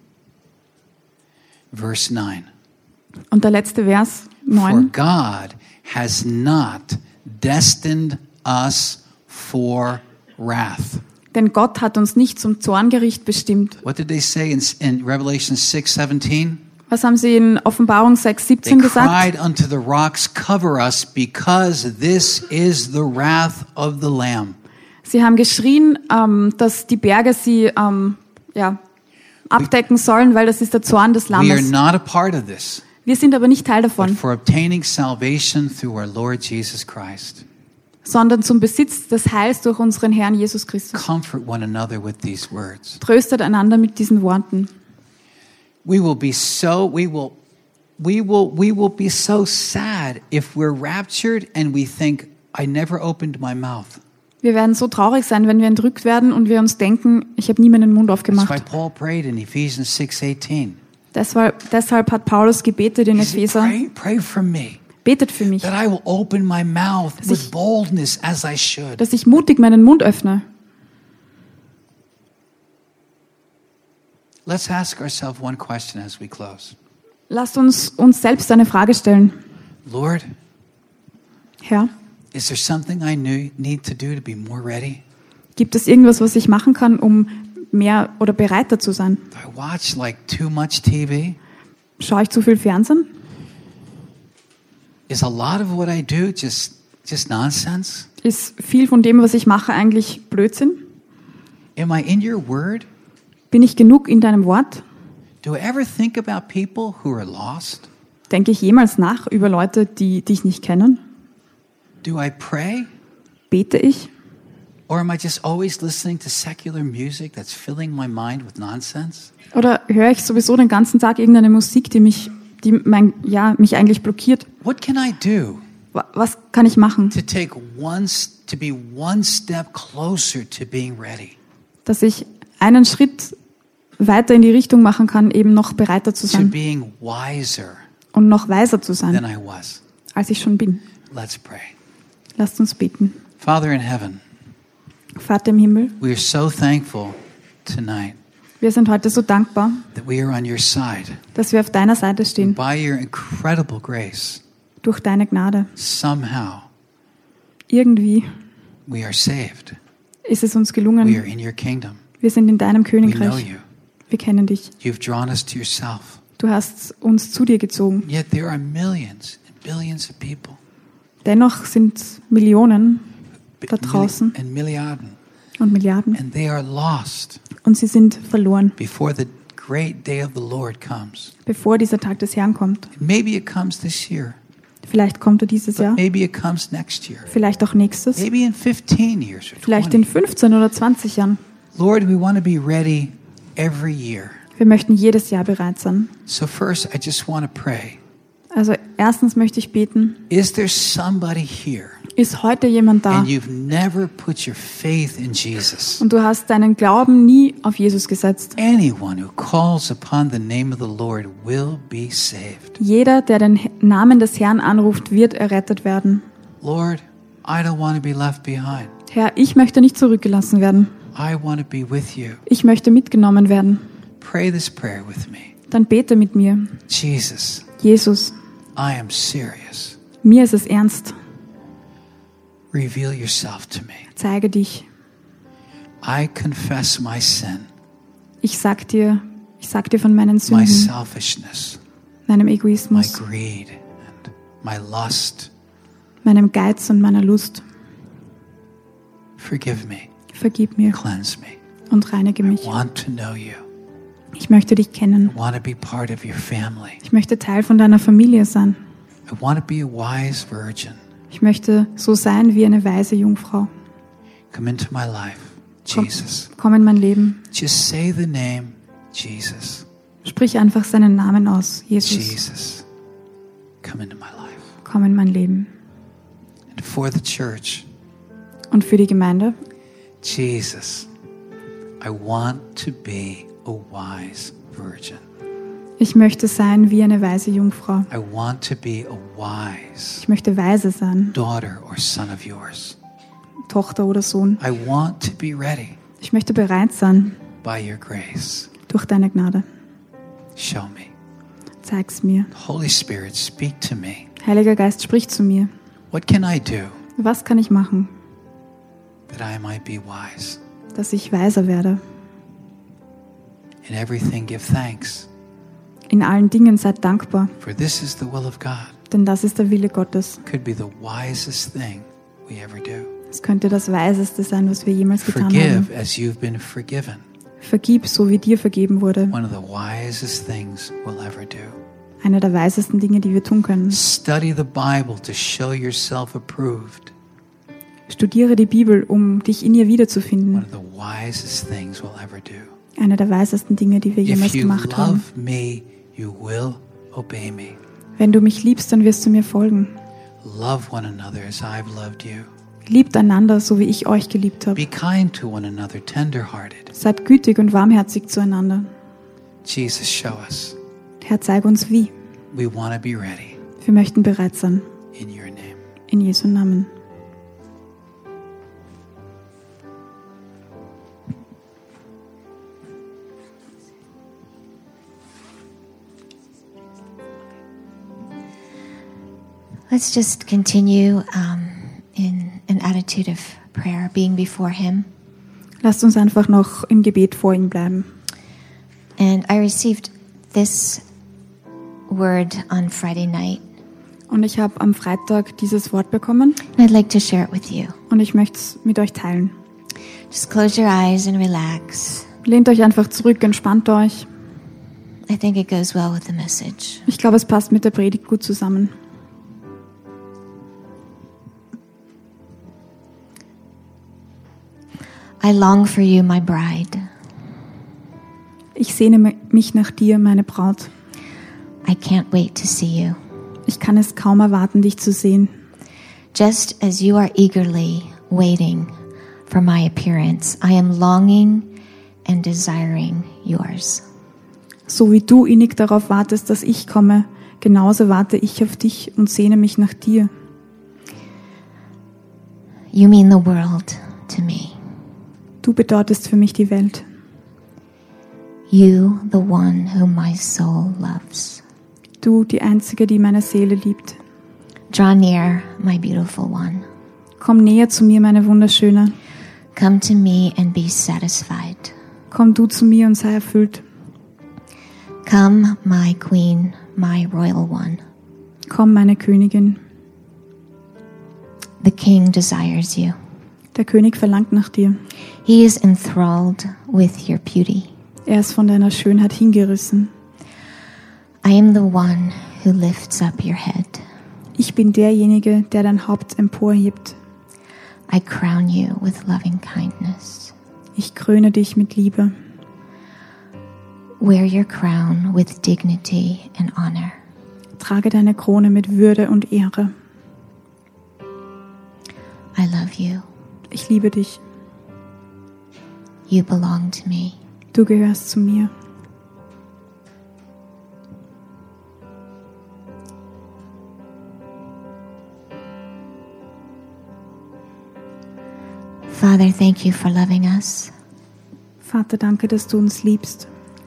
verse nine. Und der letzte Vers, For neun. God has not destined us for wrath. Denn Gott hat uns nicht zum Zorngericht bestimmt. What did they say in, in Revelation six seventeen? Was haben sie in Offenbarung sechs They siebzehn gesagt? cried unto the rocks, cover us, because this is the wrath of the Lamb. Sie haben geschrien, ähm, dass die Berge sie ähm, ja, abdecken sollen, weil das ist der Zorn des We are Lammes. not a part of this, Wir sind aber nicht Teil but davon, for obtaining salvation through our Lord Jesus Christ. sondern zum Besitz des Heils durch unseren Herrn Jesus Christus. Comfort one another with these words. Tröstet einander mit diesen Worten. We will be so we will we will we will be so sad if we're raptured and we think I never opened my mouth. Wir werden so traurig sein, wenn wir entrückt werden und wir uns denken, ich habe nie meinen Mund That's why aufgemacht. Paul prayed in Ephesians six eighteen. Deshalb, deshalb hat Paulus gebetet in He said, Epheser, pray, pray for me betet für mich, that I will open my mouth Dass with ich- boldness as I should. dass ich mutig meinen Mund öffne. Let's ask ourselves one question as we close. Lasst uns uns selbst eine Frage stellen. Lord, Herr, is there something I knew, need to do to be more ready? gibt es irgendwas, was ich machen kann, um mehr oder bereiter zu sein? Do I watch like too much T V? Schaue ich zu viel Fernsehen? Is a lot of what I do just just nonsense? Ist viel von dem, was ich mache, eigentlich Blödsinn? Am I in your word? Bin ich genug in deinem Wort? Do I ever think about people who are lost? Denke ich jemals nach über Leute, die dich nicht kennen? Do I pray? Bete ich? Or am I just always listening to secular music that's filling my mind with nonsense? Oder höre ich sowieso den ganzen Tag irgendeine Musik, die mich, die mein, ja, mich eigentlich blockiert? What can I do Wa- Was kann ich machen, to take one s- to be one step closer to being ready? dass ich einen Schritt weiter in die Richtung machen kann, eben noch bereiter zu To sein being wiser und noch weiser zu than sein, I was. als ich schon bin? Let's pray. Lasst uns beten. Father in heaven, Vater im Himmel, we are so thankful tonight wir sind heute so dankbar, that we are on your side. dass wir auf deiner Seite stehen, By your incredible grace, durch deine Gnade. somehow Irgendwie we are saved. ist es uns We are gelungen. in your kingdom. Wir sind in deinem We know Königreich. you. Wir kennen dich. You've drawn us to yourself. Du hast uns zu dir gezogen. Yet there are millions and billions of people Dennoch sind Millionen da Milli- draußen and milliarden, und Milliarden and they are lost und sie sind verloren, before the great day of the Lord comes. bevor dieser Tag des Herrn kommt. Maybe it comes this year. Vielleicht kommt er dieses But Jahr, maybe it comes next year. vielleicht auch nächstes, Maybe in fifteen years or vielleicht in twenty. fünfzehn oder zwanzig Jahren. Lord, we want to be ready every year. Wir möchten jedes Jahr bereit sein. So first, I just want to pray. Also erstens möchte ich beten, Is there somebody here ist heute jemand da and you've never put your faith in Jesus? und du hast deinen Glauben nie auf Jesus gesetzt. Anyone who calls upon the name of the Lord will be saved. Jeder, der den Namen des Herrn anruft, wird errettet werden. Lord, I don't want to be left behind. Herr, ich möchte nicht zurückgelassen werden. I want to be with you. Ich möchte mitgenommen werden. Pray this prayer with me. Dann bete mit mir. Jesus, Jesus, I am serious. mir ist es ernst. Reveal yourself to me. Zeige dich. I confess my sin, Ich sag dir, ich sag dir von meinen my Sünden, selfishness, meinem my Egoismus, greed, and my lust. meinem Geiz und meiner Lust. Forgive me. Vergib mir Cleanse me. und reinige I mich. want to know you. Ich möchte dich kennen. I want to be part of your family. Ich möchte Teil von deiner Familie sein. I want to be a wise virgin. Ich möchte so sein wie eine weise Jungfrau. Come into my life, Komm, Jesus. komm in mein Leben. Just say the name Jesus. Sprich einfach seinen Namen aus. Jesus, Jesus. Come into my life. komm in mein Leben. And for the church, Und für die Gemeinde, Jesus, I want to be a wise virgin. ich möchte sein wie eine weise Jungfrau. I want to be a wise Ich möchte weise sein, daughter or son of yours. Tochter oder Sohn. I want to be ready Ich möchte bereit sein by your grace. durch deine Gnade. Show me. Zeig's mir. Holy Spirit, speak to me. Heiliger Geist, sprich zu mir. What can I do Was kann ich machen, that I might be wise? dass ich weiser werde? In everything give thanks, In allen Dingen seid dankbar, for this is the will of God. denn das ist der Wille Gottes. Could be the wisest thing we ever do. Es könnte das Weiseste sein, was wir jemals getan haben. Forgive as you've been forgiven. Vergib, so wie dir vergeben wurde. One of the wisest things we'll ever do. Eine der weisesten Dinge, die wir tun können. Study the Bible to show yourself approved. Studiere die Bibel, um dich in ihr One wiederzufinden. of the wisest things we'll ever do. Eine der weisesten Dinge, die wir If jemals you gemacht haben. love me, you will obey me. Wenn du mich liebst, dann wirst du mir folgen. Love one another as I've loved you. Liebt einander, so wie ich euch geliebt habe. Be kind to one another, tender-hearted. Seid gütig und warmherzig zueinander. Jesus, show us. Herr, zeig uns wie. We want to be ready. Wir möchten bereit sein. In your name. In Jesu Namen. Let's just continue um, in an attitude of prayer, being before Him. Lasst uns einfach noch im Gebet vor ihm bleiben. And I received this word on Friday night, Und ich habe am Freitag dieses Wort bekommen and I'd like to share it with you. und ich möchte es mit euch teilen. Just close your eyes and relax. Lehnt euch einfach zurück, entspannt euch. I think it goes well with the message. Ich glaube, es passt mit der Predigt gut zusammen. I long for you, my bride. Ich sehne mich nach dir, meine Braut. I can't wait to see you. Ich kann es kaum erwarten, dich zu sehen. Just as you are eagerly waiting for my appearance, I am longing and desiring yours. So wie du innig darauf wartest, dass ich komme, genauso warte ich auf dich und sehne mich nach dir. You mean the world to me. Du bedeutest für mich die Welt. You, the one whom my soul loves. Du, die Einzige, die meine Seele liebt. Draw near, my beautiful one. Komm näher zu mir, meine Wunderschöne. Come to me and be satisfied. Komm du zu mir und sei erfüllt. Come, my queen, my royal one. Komm, meine Königin. The king desires you. Der König verlangt nach dir. He is enthralled with your beauty. Er ist von deiner Schönheit hingerissen. I am the one who lifts up your head. Ich bin derjenige, der dein Haupt emporhebt. I crown you with loving kindness. Ich kröne dich mit Liebe. Wear your crown with dignity and honor. Trage deine Krone mit Würde und Ehre. I love you. Ich liebe dich. You belong to me. Du gehörst zu mir. Father, thank you for loving us. Vater, danke, dass du uns liebst.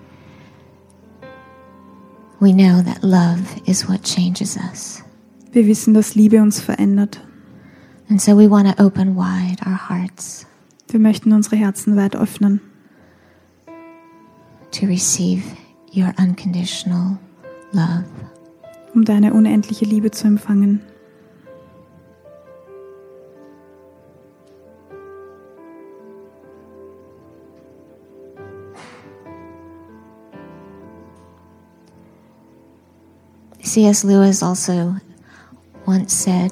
We know that love is what changes us. Wir wissen, dass Liebe uns verändert. And so we want to open wide our hearts Wir möchten unsere Herzen weit öffnen, to receive your unconditional love. um deine unendliche Liebe zu empfangen. C S Lewis also once said,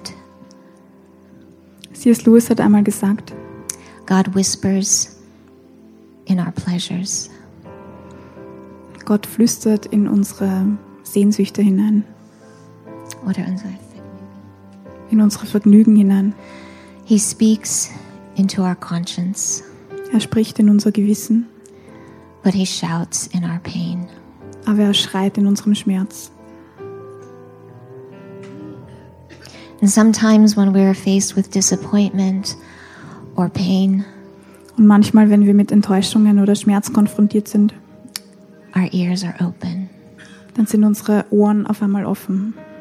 C S Lewis hat einmal gesagt, God whispers in our pleasures. Gott flüstert in unsere Sehnsüchte hinein, Oder unsere in unsere Vergnügen hinein. He speaks into our conscience, Er spricht in unser Gewissen, but he shouts in our pain. aber er schreit in unserem Schmerz. And sometimes when we are faced with disappointment or pain, Und manchmal, wenn wir mit Enttäuschungen oder Schmerz konfrontiert sind, our ears are open. dann sind unsere Ohren auf einmal offen.